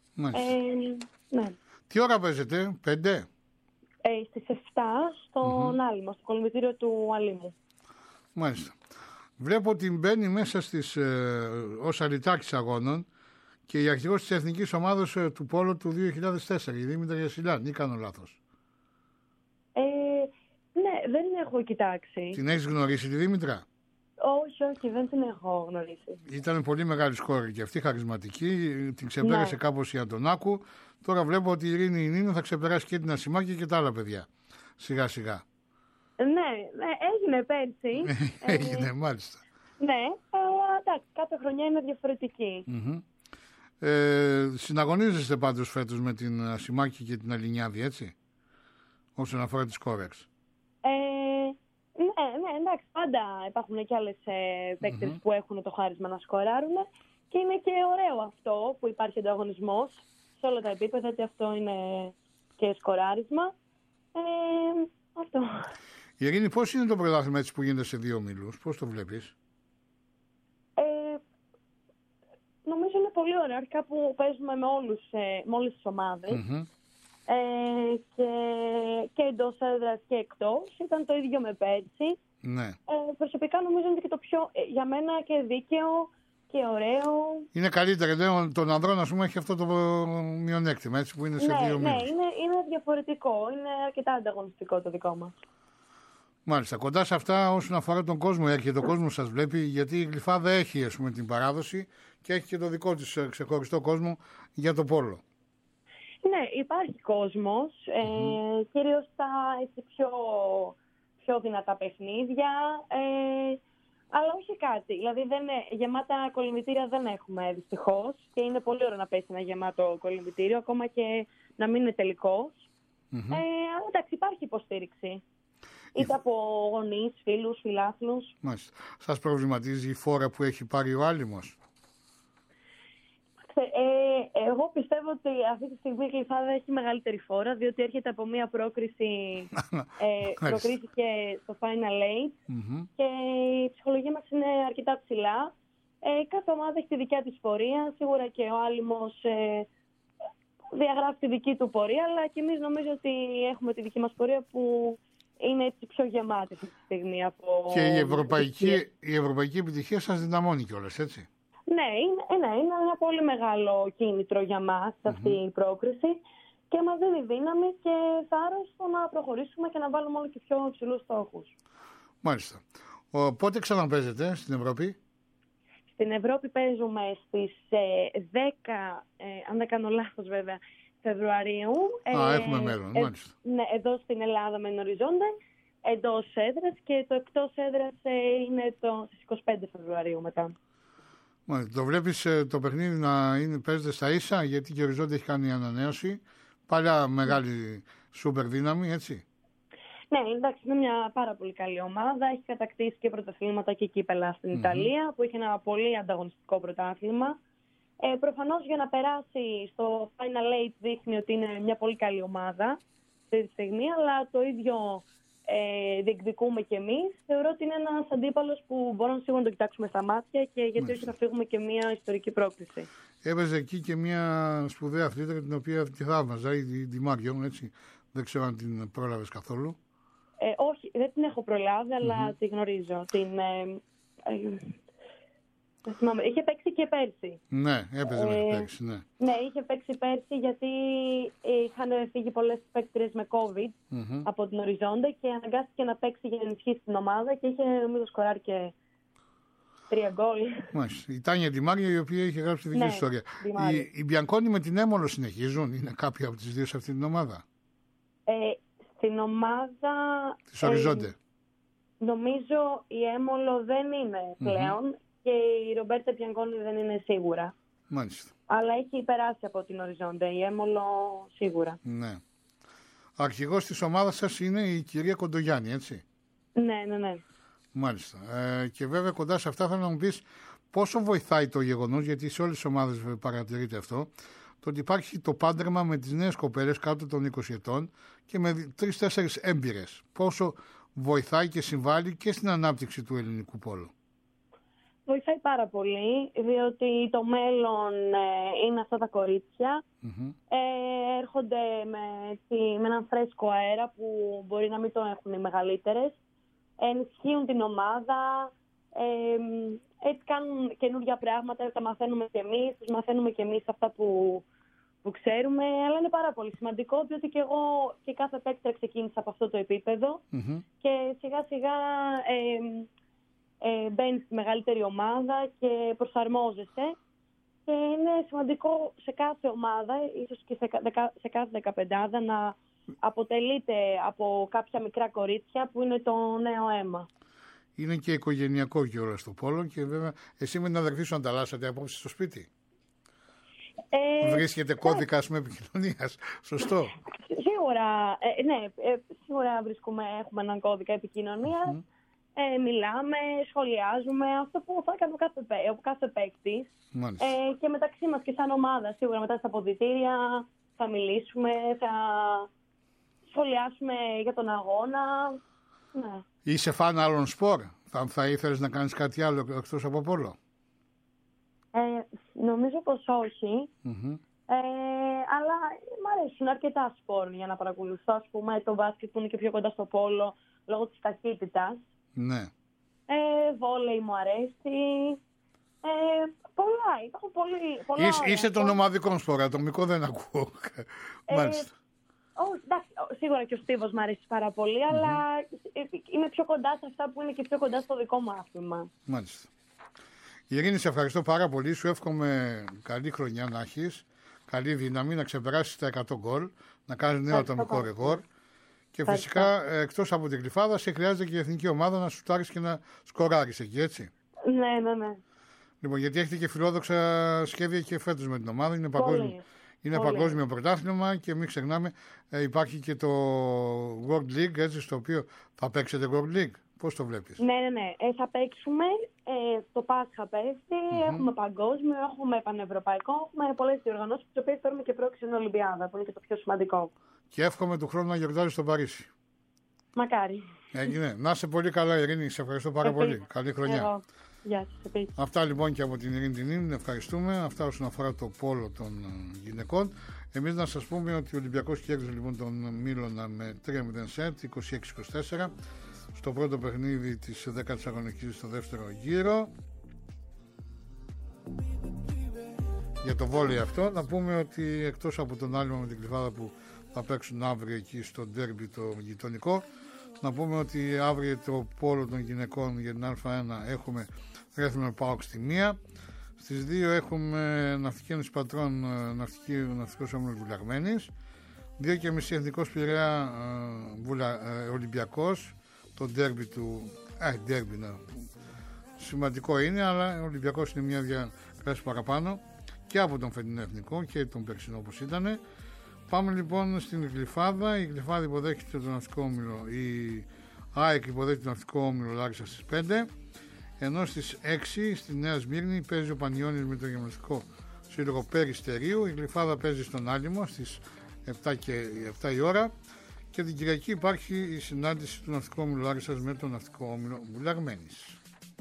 Ε, ναι. Τι ώρα παίζετε, πέντε? Ε, στις εφτά στον mm-hmm. Άλυμο, στο κολυμβητήριο του Αλήμου. Μάλιστα. Βλέπω ότι μπαίνει μέσα στις, ε, ως αλυτάκης αγώνων και η αρχηγός της Εθνικής Ομάδος ε, του Πόλο του δύο χιλιάδες τέσσερα, η Δήμητρα Γιασιλάν, ή κάνω λάθος? Ε, ναι, δεν έχω κοιτάξει. Την έχεις γνωρίσει τη Δήμητρα? Όχι, όχι, δεν την έχω γνωρίσει. Ήταν πολύ μεγάλη σκόρη και αυτή, χαρισματική, την ξεπέρασε ναι. κάπως η Αντωνάκου. Τώρα βλέπω ότι η Ειρήνη Νίνου θα ξεπεράσει και την Ασημάκη και τα άλλα παιδιά, σιγά σιγά. Ναι, ναι, έγινε πέρσι. Έγινε, ε, μάλιστα. Ναι, αλλά εντάξει, κάθε χρονιά είναι διαφορετική. Mm-hmm. Ε, συναγωνίζεστε πάντως φέτος με την Ασημάκη και την Αλινιάδη, έτσι, όσον αφορά τις κόρεξ? Ε, ναι, ναι, εντάξει, πάντα υπάρχουν και άλλες ε, παίκτες mm-hmm. που έχουν το χάρισμα να σκοράρουν και είναι και ωραίο αυτό που υπάρχει ανταγωνισμός σε όλα τα επίπεδα, ότι αυτό είναι και σκοράρισμα. Ε, αυτό. Η Ειρήνη, πώς είναι το πρωτάθλημα έτσι που γίνεται σε δύο ομίλους, πώς το βλέπεις? Ε, νομίζω είναι πολύ ωραίο, αρχικά που παίζουμε με, όλους, με όλες τις ομάδες mm-hmm. ε, και, και εντός έδρας και εκτός. Ήταν το ίδιο με πέρσι. Ναι. Ε, προσωπικά νομίζω είναι και το πιο, για μένα και δίκαιο και ωραίο. Είναι καλύτερο, τον ανδρών ας πούμε έχει αυτό το μειονέκτημα, έτσι, που είναι σε ναι, δύο ομίλους. Ναι, είναι, είναι διαφορετικό, είναι αρκετά ανταγωνιστικό το δικό μας. Μάλιστα. Κοντά σε αυτά, όσον αφορά τον κόσμο, έρχεται ο κόσμο σας βλέπει, γιατί η Γλυφάδα έχει ας πούμε, την παράδοση και έχει και το δικό της ξεχωριστό κόσμο για το πόλο. Ναι, υπάρχει κόσμος, mm-hmm. ε, κυρίως στα έτσι, πιο πιο δυνατά παιχνίδια, ε, αλλά όχι κάτι. Δηλαδή δεν, γεμάτα κολυμβητήρια δεν έχουμε δυστυχώς και είναι πολύ ωραίο να πέσει ένα γεμάτο κολυμβητήριο, ακόμα και να μην είναι τελικός. Mm-hmm. Ε, αλλά εντάξει, υπάρχει υποστήριξη. Είτε από γονείς, φίλους, φιλάθλους. Μάλιστα. Σας προβληματίζει η φόρα που έχει πάρει ο άλυμος? Ε, εγώ πιστεύω ότι αυτή τη στιγμή η Γλυφάδα έχει μεγαλύτερη φόρα, διότι έρχεται από μια πρόκριση, ε, προκρίθηκε στο Final Eight mm-hmm. και η ψυχολογία μας είναι αρκετά ψηλά. Ε, κάθε ομάδα έχει τη δικιά της πορεία, σίγουρα και ο άλυμος ε, διαγράφει τη δική του πορεία, αλλά και εμείς νομίζω ότι έχουμε τη δική μας πορεία που είναι έτσι πιο γεμάτη αυτή τη στιγμή. Από... Και η ευρωπαϊκή, η ευρωπαϊκή επιτυχία σας δυναμώνει κιόλας, έτσι? Ναι, είναι, ναι, είναι ένα πολύ μεγάλο κίνητρο για μας αυτή mm-hmm. η πρόκριση και μας δίνει δύναμη και θάρρος στο να προχωρήσουμε και να βάλουμε όλο και πιο υψηλούς στόχους. Μάλιστα. Ο, πότε ξαναπαίζετε στην Ευρώπη? Στην Ευρώπη παίζουμε στις ε, δέκα, ε, αν δεν κάνω λάθος βέβαια, Φεβρουαρίου. Α, ε, έχουμε μέλλον, ε, μάλιστα. Ναι, εδώ στην Ελλάδα με οριζόντα, εντός έδρας, και το εκτός έδρας ε, είναι το, στις είκοσι πέντε Φεβρουαρίου μετά. Μάλιστα. Το βλέπεις ε, το παιχνίδι να είναι, παίζεται στα ίσα, γιατί και ο οριζόντα έχει κάνει ανανέωση. Παλιά μεγάλη σούπερ δύναμη, έτσι. Ναι, εντάξει, είναι μια πάρα πολύ καλή ομάδα. Έχει κατακτήσει και πρωταθλήματα και κύπελα στην mm-hmm. Ιταλία, που είχε ένα πολύ ανταγωνιστικό πρωτάθλημα. Ε, προφανώς για να περάσει στο Final Eight δείχνει ότι είναι μια πολύ καλή ομάδα αυτή τη στιγμή, αλλά το ίδιο ε, διεκδικούμε κι εμείς. Θεωρώ ότι είναι ένας αντίπαλος που μπορούμε σίγουρα να το κοιτάξουμε στα μάτια και γιατί Μάλιστα. όχι να φύγουμε και μια ιστορική πρόκληση. Έπαιζε εκεί και μια σπουδαία αθλήτρια την οποία τη θαύμαζα, η Ντι Μάριο, έτσι. Δεν ξέρω αν την πρόλαβες καθόλου. Ε, όχι, δεν την έχω προλάβει, αλλά mm-hmm. τη γνωρίζω. Την, ε, ε, θυμάμαι. Είχε παίξει και πέρσι. Ναι, έπαιζε ε, πέρσι, ναι. Ναι, είχε παίξει πέρσι γιατί είχαν φύγει πολλές παίκτριες με COVID mm-hmm. από την οριζόντα και αναγκάστηκε να παίξει για να ενισχύσει την ομάδα και είχε νομίζω σκοράρει και τρία γκολ. Μάλιστα. Η Τάνια Ντι Μάριο, η οποία είχε γράψει τη δική ναι, ιστορία. Οι, οι Μπιανκόνι με την Έμολο συνεχίζουν, είναι κάποια από τις δύο σε αυτή την ομάδα? Ε, στην ομάδα... Της οριζόντα. Ε, νομίζω η Έμολο δεν είναι πλέον mm-hmm. και η Ρομπέρτα Μπιανκόνι δεν είναι σίγουρα. Μάλιστα. Αλλά έχει περάσει από την οριζόντα, η Έμολο σίγουρα. Ναι. Αρχηγός της ομάδας σας είναι η κυρία Κοντογιάννη, έτσι? Ναι, ναι, ναι. Μάλιστα. Ε, και βέβαια κοντά σε αυτά θέλω να μου πεις πόσο βοηθάει το γεγονός, γιατί σε όλες τις ομάδες παρατηρείται αυτό, το ότι υπάρχει το πάντρεμα με τις νέες κοπέλες κάτω των είκοσι ετών και με τρεις-τέσσερις έμπειρες. Πόσο βοηθάει και συμβάλλει και στην ανάπτυξη του ελληνικού πόλου? Βοηθάει πάρα πολύ, διότι το μέλλον ε, είναι αυτά τα κορίτσια. Mm-hmm. Ε, έρχονται με, με έναν φρέσκο αέρα που μπορεί να μην το έχουν οι μεγαλύτερες. Ενισχύουν την ομάδα, ε, έτσι κάνουν καινούργια πράγματα, τα μαθαίνουμε κι εμείς, τους μαθαίνουμε κι εμείς αυτά που, που ξέρουμε, αλλά είναι πάρα πολύ σημαντικό, διότι και εγώ και κάθε παίκτρια ξεκίνησα από αυτό το επίπεδο mm-hmm. και σιγά σιγά ε, ε, μπαίνεις στη μεγαλύτερη ομάδα και προσαρμόζεσαι και είναι σημαντικό σε κάθε ομάδα, ίσως και σε, σε κάθε δεκαπεντάδα, να αποτελείται από κάποια μικρά κορίτσια που είναι το νέο αίμα. Είναι και οικογενειακό κιόλας στο πόλο και βέβαια εσύ με την αδερφή σου ανταλλάσσατε απόψεις στο σπίτι. Ε, Βρίσκεται κώδικα ας πούμε επικοινωνίας, σωστό? Σίγουρα, ε, ναι, ε, σίγουρα βρίσκουμε, έχουμε έναν κώδικα επικοινωνίας, mm-hmm. ε, μιλάμε, σχολιάζουμε, αυτό που θα έκανε ο κάθε, ο κάθε παίκτης ε, και μεταξύ μας και σαν ομάδα, σίγουρα μετά στα αποδυτήρια θα μιλήσουμε, θα σχολιάσουμε για τον αγώνα. Ναι. Είσαι φαν άλλων σπορ? Θα, θα ήθελες να κάνεις κάτι άλλο εκτός από πόλο? Ε, νομίζω πως όχι. Mm-hmm. Ε, αλλά μου αρέσουν αρκετά σπορ για να παρακολουθώ. Ας πούμε το μπάσκετ που είναι και πιο κοντά στο πόλο λόγω της ταχύτητας. Ναι. Ε, βόλεϊ μου αρέσει. Ε, πολλά. Υπάρχουν πολύ, πολλά Είσαι, είσαι των ομαδικών σπορ, ατομικό δεν ακούω. Ε, Μάλιστα. Oh, εντάξει, σίγουρα και ο στίβος μου αρέσει πάρα πολύ, mm-hmm. αλλά είμαι πιο κοντά σε αυτά που είναι και πιο κοντά στο δικό μου άθλημα. Μάλιστα. Ειρήνη, σε ευχαριστώ πάρα πολύ. Σου εύχομαι καλή χρονιά να έχεις, καλή δύναμη, να ξεπεράσεις τα εκατό γκολ, να κάνεις νέο ατομικό ρεκόρ Και φυσικά εκτός από την Γλυφάδα, σε χρειάζεται και η εθνική ομάδα να σουτάρεις και να σκοράρεις εκεί, έτσι. Ναι, ναι, ναι. Λοιπόν, γιατί έχετε και φιλόδοξα σχέδια και φέτος με την ομάδα. Είναι παγκόσμιο, είναι παγκόσμιο πρωτάθλημα και μην ξεχνάμε, ε, υπάρχει και το World League, έτσι, στο οποίο θα παίξετε World League. Πώς το βλέπεις? Ναι, ναι, ναι. Ε, θα παίξουμε. Ε, το Πάσχα πέφτει. Mm-hmm. Έχουμε παγκόσμιο, έχουμε πανευρωπαϊκό. Έχουμε πολλές διοργανώσεις, τις οποίες θέλουμε και πρόκειται στην Ολυμπιάδα, που είναι και το πιο σημαντικό. Και εύχομαι του χρόνου να γιορτάζεις στο Παρίσι. Μακάρι. Έγινε. Να είσαι πολύ καλά, Ειρήνη. Σε ευχαριστώ πάρα Επίσης. πολύ. Καλή χρονιά. Εγώ. Γεια σας, επίσης. Αυτά λοιπόν και από την Ειρήνη την Ίνη. Ευχαριστούμε. Αυτά όσον αφορά το πόλο των γυναικών. Εμείς να σας πούμε ότι ο Ολυμπιακός κέρδισε λοιπόν τον Μίλωνα με τρία μηδέν σετ, είκοσι έξι είκοσι τέσσερα. Στο πρώτο παιχνίδι της δέκατης αγωνιστικής στο δεύτερο γύρο. Για το βόλεϊ αυτό να πούμε ότι εκτός από τον άλμα με την Γλυφάδα που θα παίξουν αύριο εκεί στο ντέρμπι το γειτονικό, να πούμε ότι αύριο το πόλο των γυναικών για την Α1 έχουμε Ρέθμενο ΠΑΟΚ στη μία. Στις δύο έχουμε Ναυτική Ένωση Πατρών, ναυτική, Ναυτικός Όμιλος Βουλιαγμένης. δύο και μισή Εθνικός Πειραιά Βουλα, Ολυμπιακός. Το ντέρμπι του. Ε, ντέρμπι, ναι. Σημαντικό είναι, αλλά ο Ολυμπιακός είναι μια διάκριση παραπάνω και από τον φετινό εθνικό και τον περσινό όπως ήταν. Πάμε λοιπόν στην Γλυφάδα. Η Γλυφάδα υποδέχεται τον ναυτικό όμιλο. Η ΑΕΚ υποδέχεται τον ναυτικό όμιλο Λάρισα στις πέντε. Ενώ στις έξι στη Νέα Σμύρνη παίζει ο Πανιώνης με το γυμναστικό σύλλογο Περιστερίου. Η Γλυφάδα παίζει στον Άλυμο στις επτά, και, επτά η ώρα. Και την Κυριακή υπάρχει η συνάντηση του ναυτικού όμιλου Λάρισσας με τον ναυτικό όμιλο Βουλιαγμένης.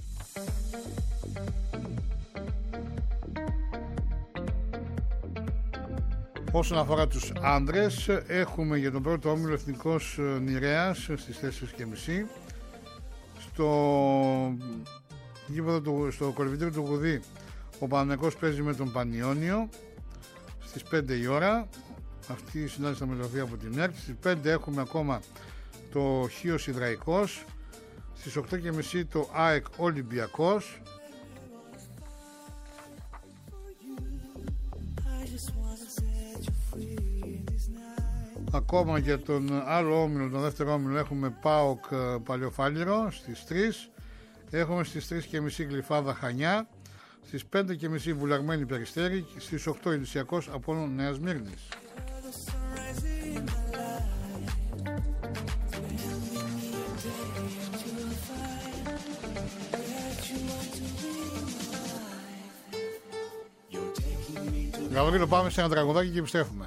Όσον αφορά τους άντρες, έχουμε για τον πρώτο όμιλο Εθνικός Νηρέας στις τέσσερις και μισή. Στο στο κολυμπητήριο του Γουδί ο Παναθηναϊκός παίζει με τον Πανιώνιο στις πέντε η ώρα. Αυτή η συνάντηση θα μεταδοθεί από την ΕΡΤ. Στις πέντε έχουμε ακόμα το Χίος Ιδραϊκός. Στις οκτώ και μισή το ΑΕΚ Ολυμπιακός. Ακόμα για τον άλλο όμιλο, τον δεύτερο όμιλο, έχουμε ΠΑΟΚ Παλαιοφάλιρο στις τρεις. Έχουμε στις τρεις και μισή Γλυφάδα Χανιά. Στις πέντε και μισή Βουλιαγμένη Περιστέρη. Στις οκτώ Ηλυσιακός Απόλλων Νέας Μύρνης. Γαβρίλο, πάμε σε ένα τραγουδάκι και επιστρέφουμε.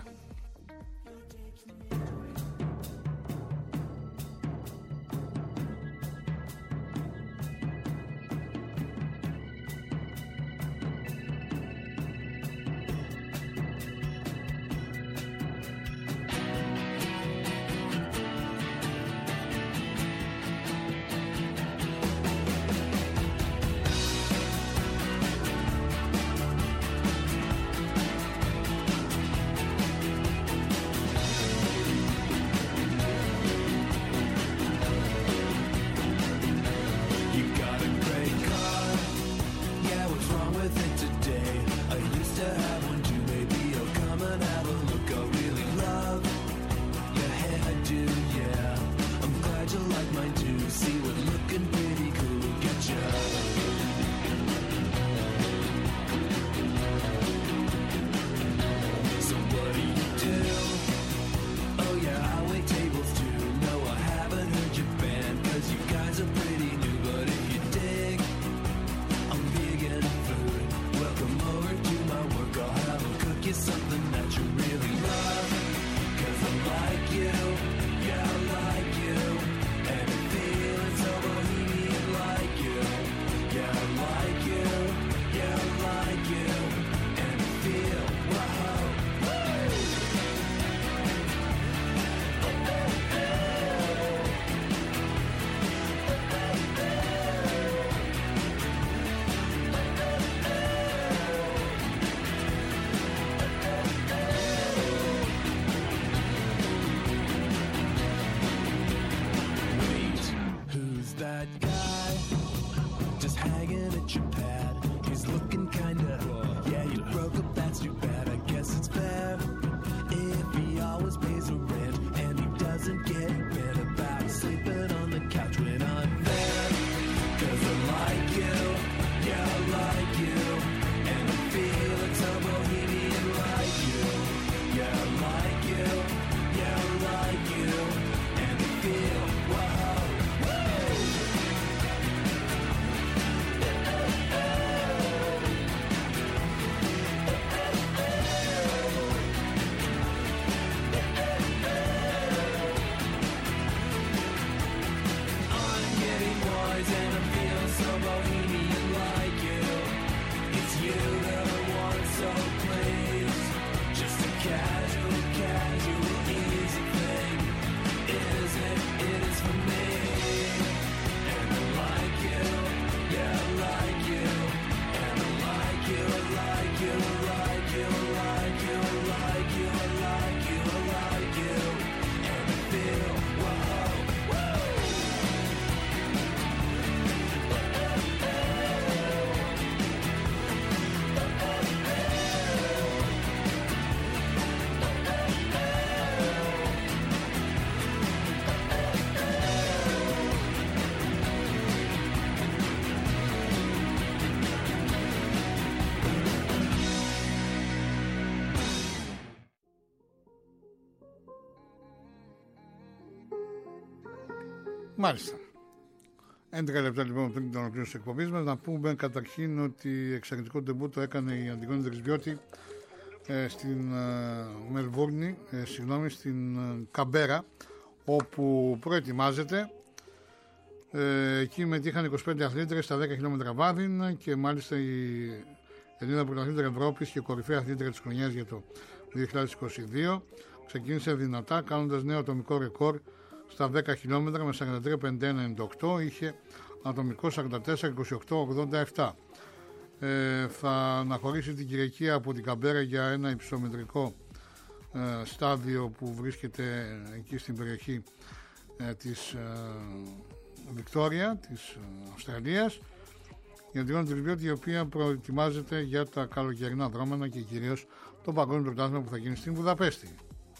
Μάλιστα. έντεκα λεπτά λοιπόν πριν την ολοκλήρωση της εκπομπής μας, να πούμε καταρχήν ότι εξαιρετικό ντεμπού το έκανε η Αντιγόνη Δρυσβιώτη ε, στην ε, Μελβούρνη, ε, συγγνώμη, στην ε, Καμπέρα, όπου προετοιμάζεται. Ε, εκεί μετήχαν είκοσι πέντε αθλήτρες στα δέκα χιλιόμετρα βάδιν και μάλιστα η Ελληνίδα Πρωταθλήτρια Ευρώπης και κορυφαία αθλήτρια της χρονιάς για το δύο χιλιάδες είκοσι δύο ξεκίνησε δυνατά κάνοντας νέο ατομικό ρεκόρ στα δέκα χιλιόμετρα με σαράντα τρία πενήντα ένα ενενήντα οκτώ, είχε ατομικό σαράντα τέσσερα είκοσι οκτώ ογδόντα επτά. Ε, θα αναχωρήσει την Κυριακή από την Καμπέρα για ένα υψομετρικό ε, στάδιο που βρίσκεται εκεί στην περιοχή ε, της ε, Βικτόρια, της ε, Αυστραλίας, η Αντιγόνη Δρυσβιώτη, η οποία προετοιμάζεται για τα καλοκαιρινά δρόμενα και κυρίως το παγκόσμιο πρωτάθλημα που θα γίνει στην Βουδαπέστη.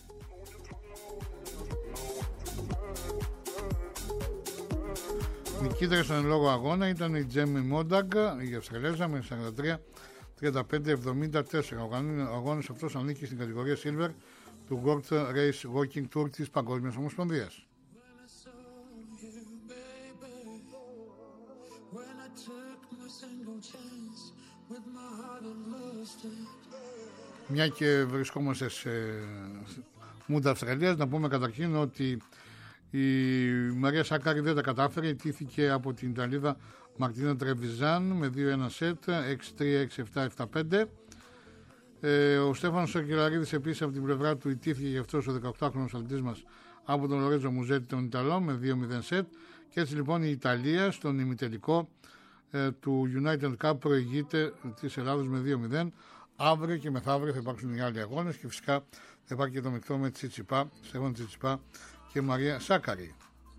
Νικήτρια στον εν λόγω αγώνα ήταν η Τζέμι Μόνταγκ, η Αυστραλέζα, με σαράντα τρία τριάντα πέντε εβδομήντα τέσσερα. Ο αγώνας αυτός ανήκει στην κατηγορία Silver του World Race Walking Tour της Παγκόσμιας Ομοσπονδίας. Μια και βρισκόμαστε σε μούντα Αυστραλίας, να πούμε καταρχήν ότι η Μαρία Σάκαρη δεν τα κατάφερε, ιτήθηκε από την Ιταλίδα Μαρτίνα Τρεβιζάν με δύο ένα σετ, έξι τρία έξι επτά επτά πέντε. Ε, ο Στέφανος Σακελαρίδης επίσης από την πλευρά του ιτήθηκε γι' αυτός ο δεκαοκτάχρονος αθλητής μας από τον Λορέτζο Μουζέτη των Ιταλών με δύο μηδέν σετ. Και έτσι λοιπόν η Ιταλία στον ημιτελικό ε, του United Cup προηγείται της Ελλάδος με δύο μηδέν. Αύριο και μεθαύριο θα υπάρξουν οι άλλοι αγώνες και φυσικά θα υπάρχει και το μεικτό με Τσιτσιπά, Στέφανο Τσιτσιπά και Μαρία Σάκαρη.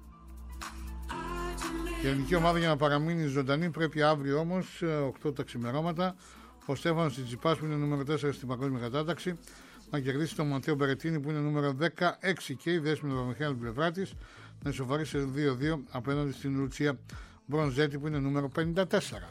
Η ελληνική ομάδα για να παραμείνει ζωντανή πρέπει αύριο όμως οκτώ τα ξημερώματα ο Στέφανος Τσιτσιπάς, που είναι νούμερο τέσσερα στην παγκόσμια κατάταξη, να κερδίσει τον Ματέο Μπερετίνη, που είναι νούμερο δεκαέξι, και η Δέσποινα Παπαμιχαήλ την πλευρά της να ισοφαρίσει δύο δύο απέναντι στην Λουτσία Μπρονζέτη, που είναι νούμερο πενήντα τέσσερα.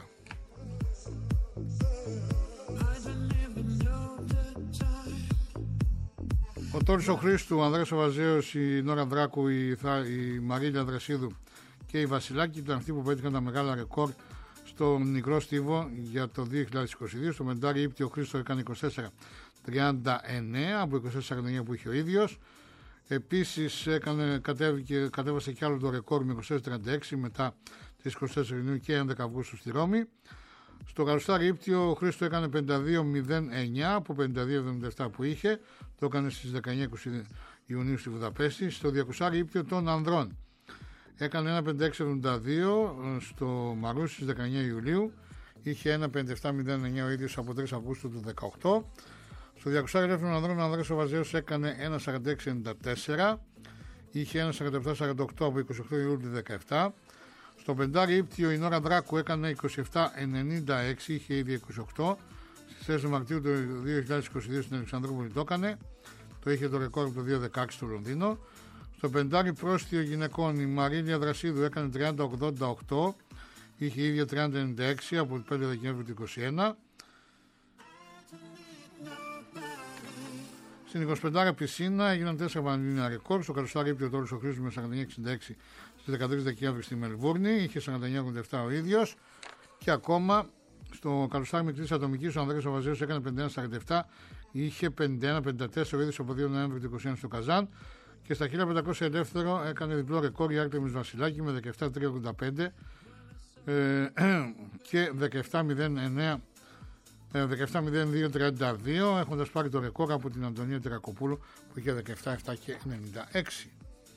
Ο Τόλης ο Χρήστου, ο Ανδρέας ο Βαζέος, η Νόρα Δράκου, η, Θα, η Μαρίλια Δρασίδου και η Βασιλάκη ήταν αυτοί που πέτυχαν τα μεγάλα ρεκόρ στον Νικρό Στίβο για το δύο χιλιάδες είκοσι δύο. Στο Μεντάρι ύπτη ο Χρήστος έκανε είκοσι τέσσερα τριάντα εννέα από είκοσι τέσσερα σαράντα εννέα που είχε ο ίδιος. Επίσης έκανε, κατέβηκε, κατέβασε κι άλλο το ρεκόρ με είκοσι τέσσερα τριάντα έξι μετά τις είκοσι τέσσερα Ιουνίου και έντεκα Αυγούστου στη Ρώμη. Στο Γαλουστάρι ύπτη ο Χρήστος έκανε πενήντα δύο μηδέν εννέα από πενήντα δύο εβδομήντα επτά που είχε. Το έκανε στις δεκαεννέα είκοσι Ιουνίου στη Βουδαπέστη. Στο διακόσια ύπτιο των Ανδρών έκανε ένα πενήντα έξι εβδομήντα δύο στο Μαρούσι στις δεκαεννέα Ιουλίου. Είχε ένα πενήντα επτά μηδέν εννέα ο ίδιος από τρεις Αυγούστου του δεκαοκτώ. Στο διακόσια ελεύθερων Ανδρών ο Ανδρέας ο Βαζέος έκανε ένα σαράντα έξι ενενήντα τέσσερα. Είχε ένα σαράντα επτά σαράντα οκτώ από είκοσι οκτώ Ιουλίου του δεκαεπτά. Στο πεντάρι ύπτιο η Νόρα Δράκου έκανε είκοσι επτά ενενήντα έξι, είχε ήδη είκοσι οκτώ. Στις τέσσερις Μαρτίου του δύο χιλιάδες είκοσι δύο στην Αλεξανδρούπολη το έκανε. Το είχε το ρεκόρ από το δύο δεκαέξι στο Λονδίνο. Στο πεντάρι πρόστιο γυναικών η Μαρίλια Δρασίδου έκανε τριάντα ογδόντα οκτώ. Είχε ίδια τριάντα ενενήντα έξι από το πέντε Δεκεμβρίου του είκοσι ένα. Στην είκοσι πέντε πισίνα έγιναν τέσσερα πανελλήνια ρεκόρ. Στο καλουστάρι ύπτιο Τόλος ο Χρήστος με σαράντα εννέα εξήντα έξι στις δεκατρείς Δεκεμβρίου στη Μελβούρνη. Είχε σαράντα εννέα ογδόντα επτά ο ίδιος. Και ακόμα στο καλουστάρι μικρής ατομικής ο Ανδρέας ο Βαζέος έκανε πενήντα ένα σαράντα επτά. Είχε πενήντα ένα πενήντα τέσσερα ο ίδιος από δύο Νοέμβρη του είκοσι ένα στο Καζάν. Και στα χίλια πεντακόσια ελεύθερο έκανε διπλό ρεκόρ η Άρτεμις Βασιλάκη με δεκαεπτά τρία ογδόντα πέντε ε, και δεκαεπτά μηδέν εννέα δεκαεπτά μηδέν δύο τριάντα δύο, έχοντας πάρει το ρεκόρ από την Αντωνία Τερακοπούλου που είχε δεκαεπτά επτά και ενενήντα έξι.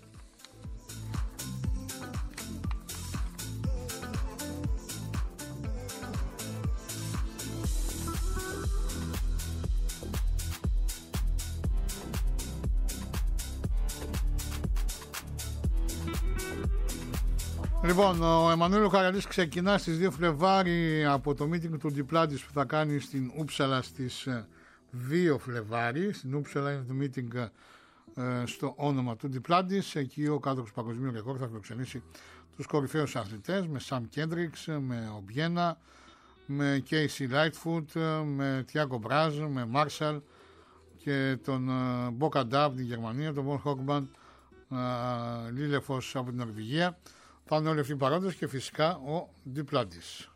Λοιπόν, ο Εμμανουήλ Καραλής ξεκινά στις δύο Φλεβάρι από το meeting του Διπλάντης που θα κάνει στην Ούψαλα στις δύο Φλεβάρι. Στην Ούψαλα είναι το meeting ε, στο όνομα του Διπλάντης. Εκεί ο κάτοχος παγκοσμίου ρεκόρ θα φιλοξενήσει τους κορυφαίους αθλητές με Σαμ Κέντριξ, με Ομπιένα, με Κέισι Λάιτφουτ, με Τιάκο Μπράζ, με Μάρσαλ και τον Μπόκαντά από την Γερμανία, τον Βον Χόκμπαν Λίλεφος από την Νορβηγία. Θα είναι όλοι αυτοί οι παρόντες και φυσικά ο Διπλάντης.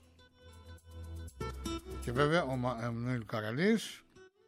Και βέβαια ο Εμμανουήλ Καραλής,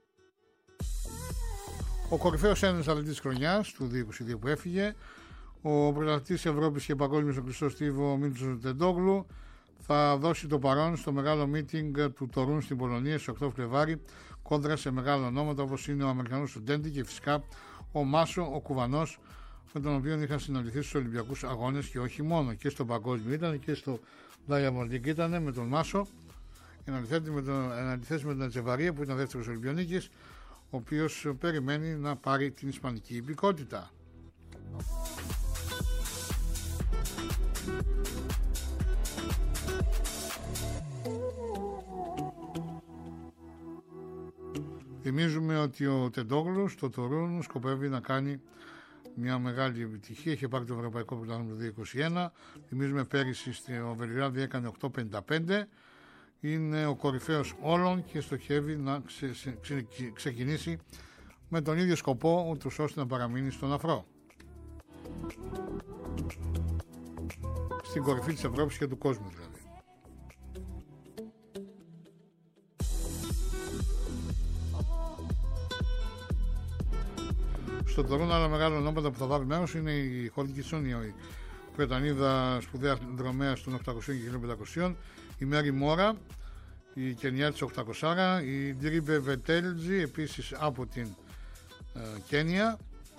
ο κορυφαίος Έλληνας αθλητής της χρονιάς του δύο χιλιάδες είκοσι δύο που έφυγε, ο πρωταθλητής Ευρώπης και παγκόσμιος στον κλειστό στίβο Μίλτσος Τεντόγλου, θα δώσει το παρόν στο μεγάλο meeting του Τορούν στην Πολωνία στις οκτώ Φλεβάρι κόντρα σε μεγάλα ονόματα όπως είναι ο Αμερικανός Στούντεντι και φυσικά ο Μάσο, ο Κουβανός, με τον οποίο είχαν συναντηθεί στους Ολυμπιακούς Αγώνες και όχι μόνο, και στο παγκόσμιο ήταν και στο Diamond ήταν με τον Μάσο, εν αντιθέσει με τον, με τον Ετζεβαρία που ήταν δεύτερος Ολυμπιονίκης, ο οποίος περιμένει να πάρει την ισπανική υπηκότητα. Θυμίζουμε ότι ο Τεντόγλου στο Τορούν σκοπεύει να κάνει μια μεγάλη επιτυχία. Είχε πάρει το Ευρωπαϊκό Πρωτάθλημα του δύο χιλιάδες είκοσι ένα. Θυμίζουμε πέρυσι στο Βελιγράδι έκανε οκτώ πενήντα πέντε. Είναι ο κορυφαίος όλων και στοχεύει να ξε, ξε, ξεκινήσει με τον ίδιο σκοπό, ούτως ώστε να παραμείνει στον αφρό. Στην κορυφή της Ευρώπης και του κόσμου δηλαδή. Στο Τορούν άλλα μεγάλα ονόματα που θα βάλουν μέρος είναι η Χόρκινσον, η Βρετανίδα σπουδαία δρομέα των οκτακοσίων και χίλια πεντακοσίων, η Μέρι Μόρα, η Κενιά της οκτακόσια, η Ντρίμπε Βετέλτζη επίσης από την ε, Κένια.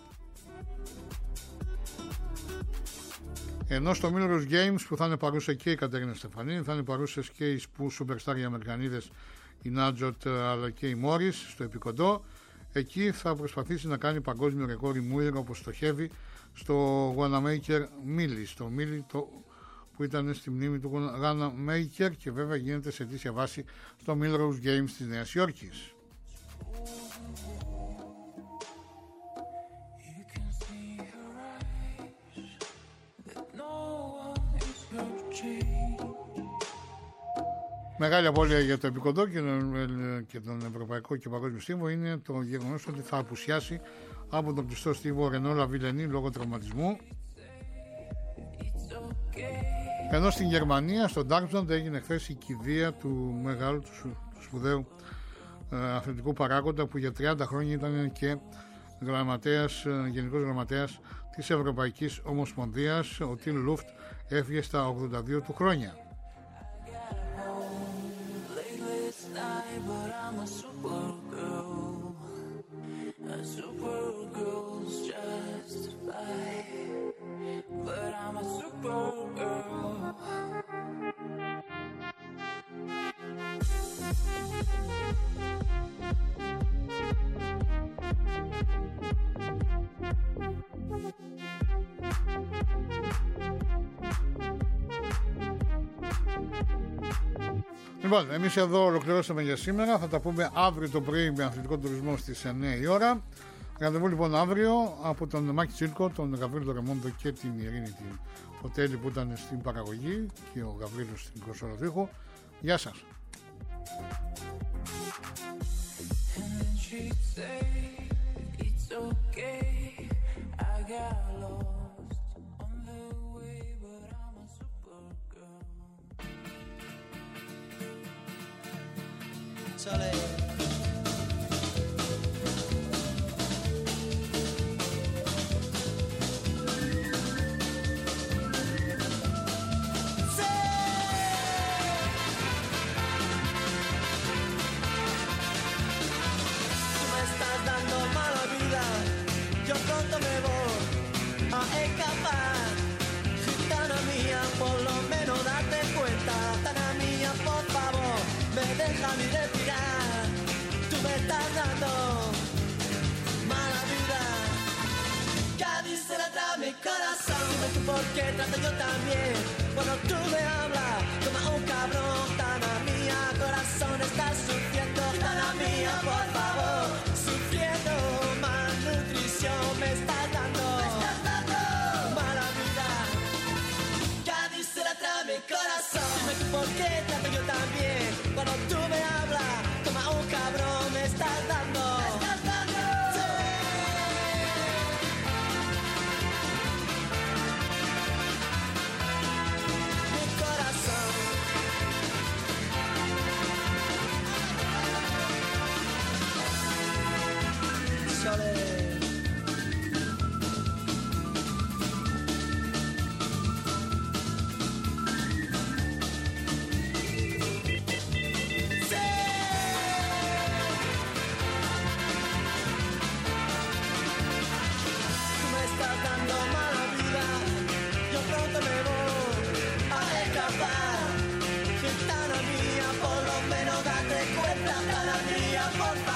Ενώ στο Milrose Games που θα είναι παρούσα και η Κατερίνα Στεφανίνη, θα είναι παρούσες και οι Superstar οι Αμερικανίδες, η Νάτζοτ αλλά και η Μόρις στο επικοντό. Εκεί θα προσπαθήσει να κάνει παγκόσμιο ρεκόρ η Μούιρα όπως στοχεύει στο Wanamaker Millie, στο Millie το, που ήταν στη μνήμη του Wanamaker και βέβαια γίνεται σε αιτήσια βάση στο Milrose Games της Νέας Υόρκης. Μεγάλη απώλεια για το επικοντό και τον Ευρωπαϊκό και Παγκόσμιο Στίβο είναι το γεγονός ότι θα απουσιάσει από τον κλειστό στίβο Ρενόλα Βιλενή λόγω τραυματισμού. Ενώ στην Γερμανία, στο Darmstadt, έγινε χθες η κηδεία του μεγάλου, του, του σπουδαίου ε, αθλητικού παράγοντα που για τριάντα χρόνια ήταν και γραμματέας, ε, γενικός γραμματέας της Ευρωπαϊκής Ομοσπονδίας. Ο Τιν Λούφτ έφυγε στα ογδόντα δύο του χρόνια. Λοιπόν, εμείς εδώ ολοκληρώσαμε για σήμερα. Θα τα πούμε αύριο το πρωί με αθλητικό τουρισμό στις εννιά η ώρα. Ραντεβού λοιπόν αύριο από τον Μάκη Τσίλκο, τον Γαβρίλο Ρεμόντο και την Ειρήνη την Φωτέλη που ήταν στην παραγωγή και ο Γαβρίλος στην κονσόλα. Γεια σας. pronto me voy a escapar. Gitana mía, por lo menos date cuenta. Gitana mía, por favor, me deja mi respirar. Tú me estás dando mala vida. Cádiz se la trae mi corazón. ¿Tú por qué trato yo también? Cuando tú me hablas, toma un cabrón. Gitana mía, corazón, estás sufriendo. Gitana mía, por favor, sufriendo. Malnutrición me estás dando, me estás dando mala vida. Cádiz se la trae mi corazón. Dime tú por qué trato yo también. Cuando tú me hablas, toma un cabrón, me estás dando, me estás dando. Mi corazón. Sole. Gitana mía, por lo menos date cuenta. Gitana mía, por favor.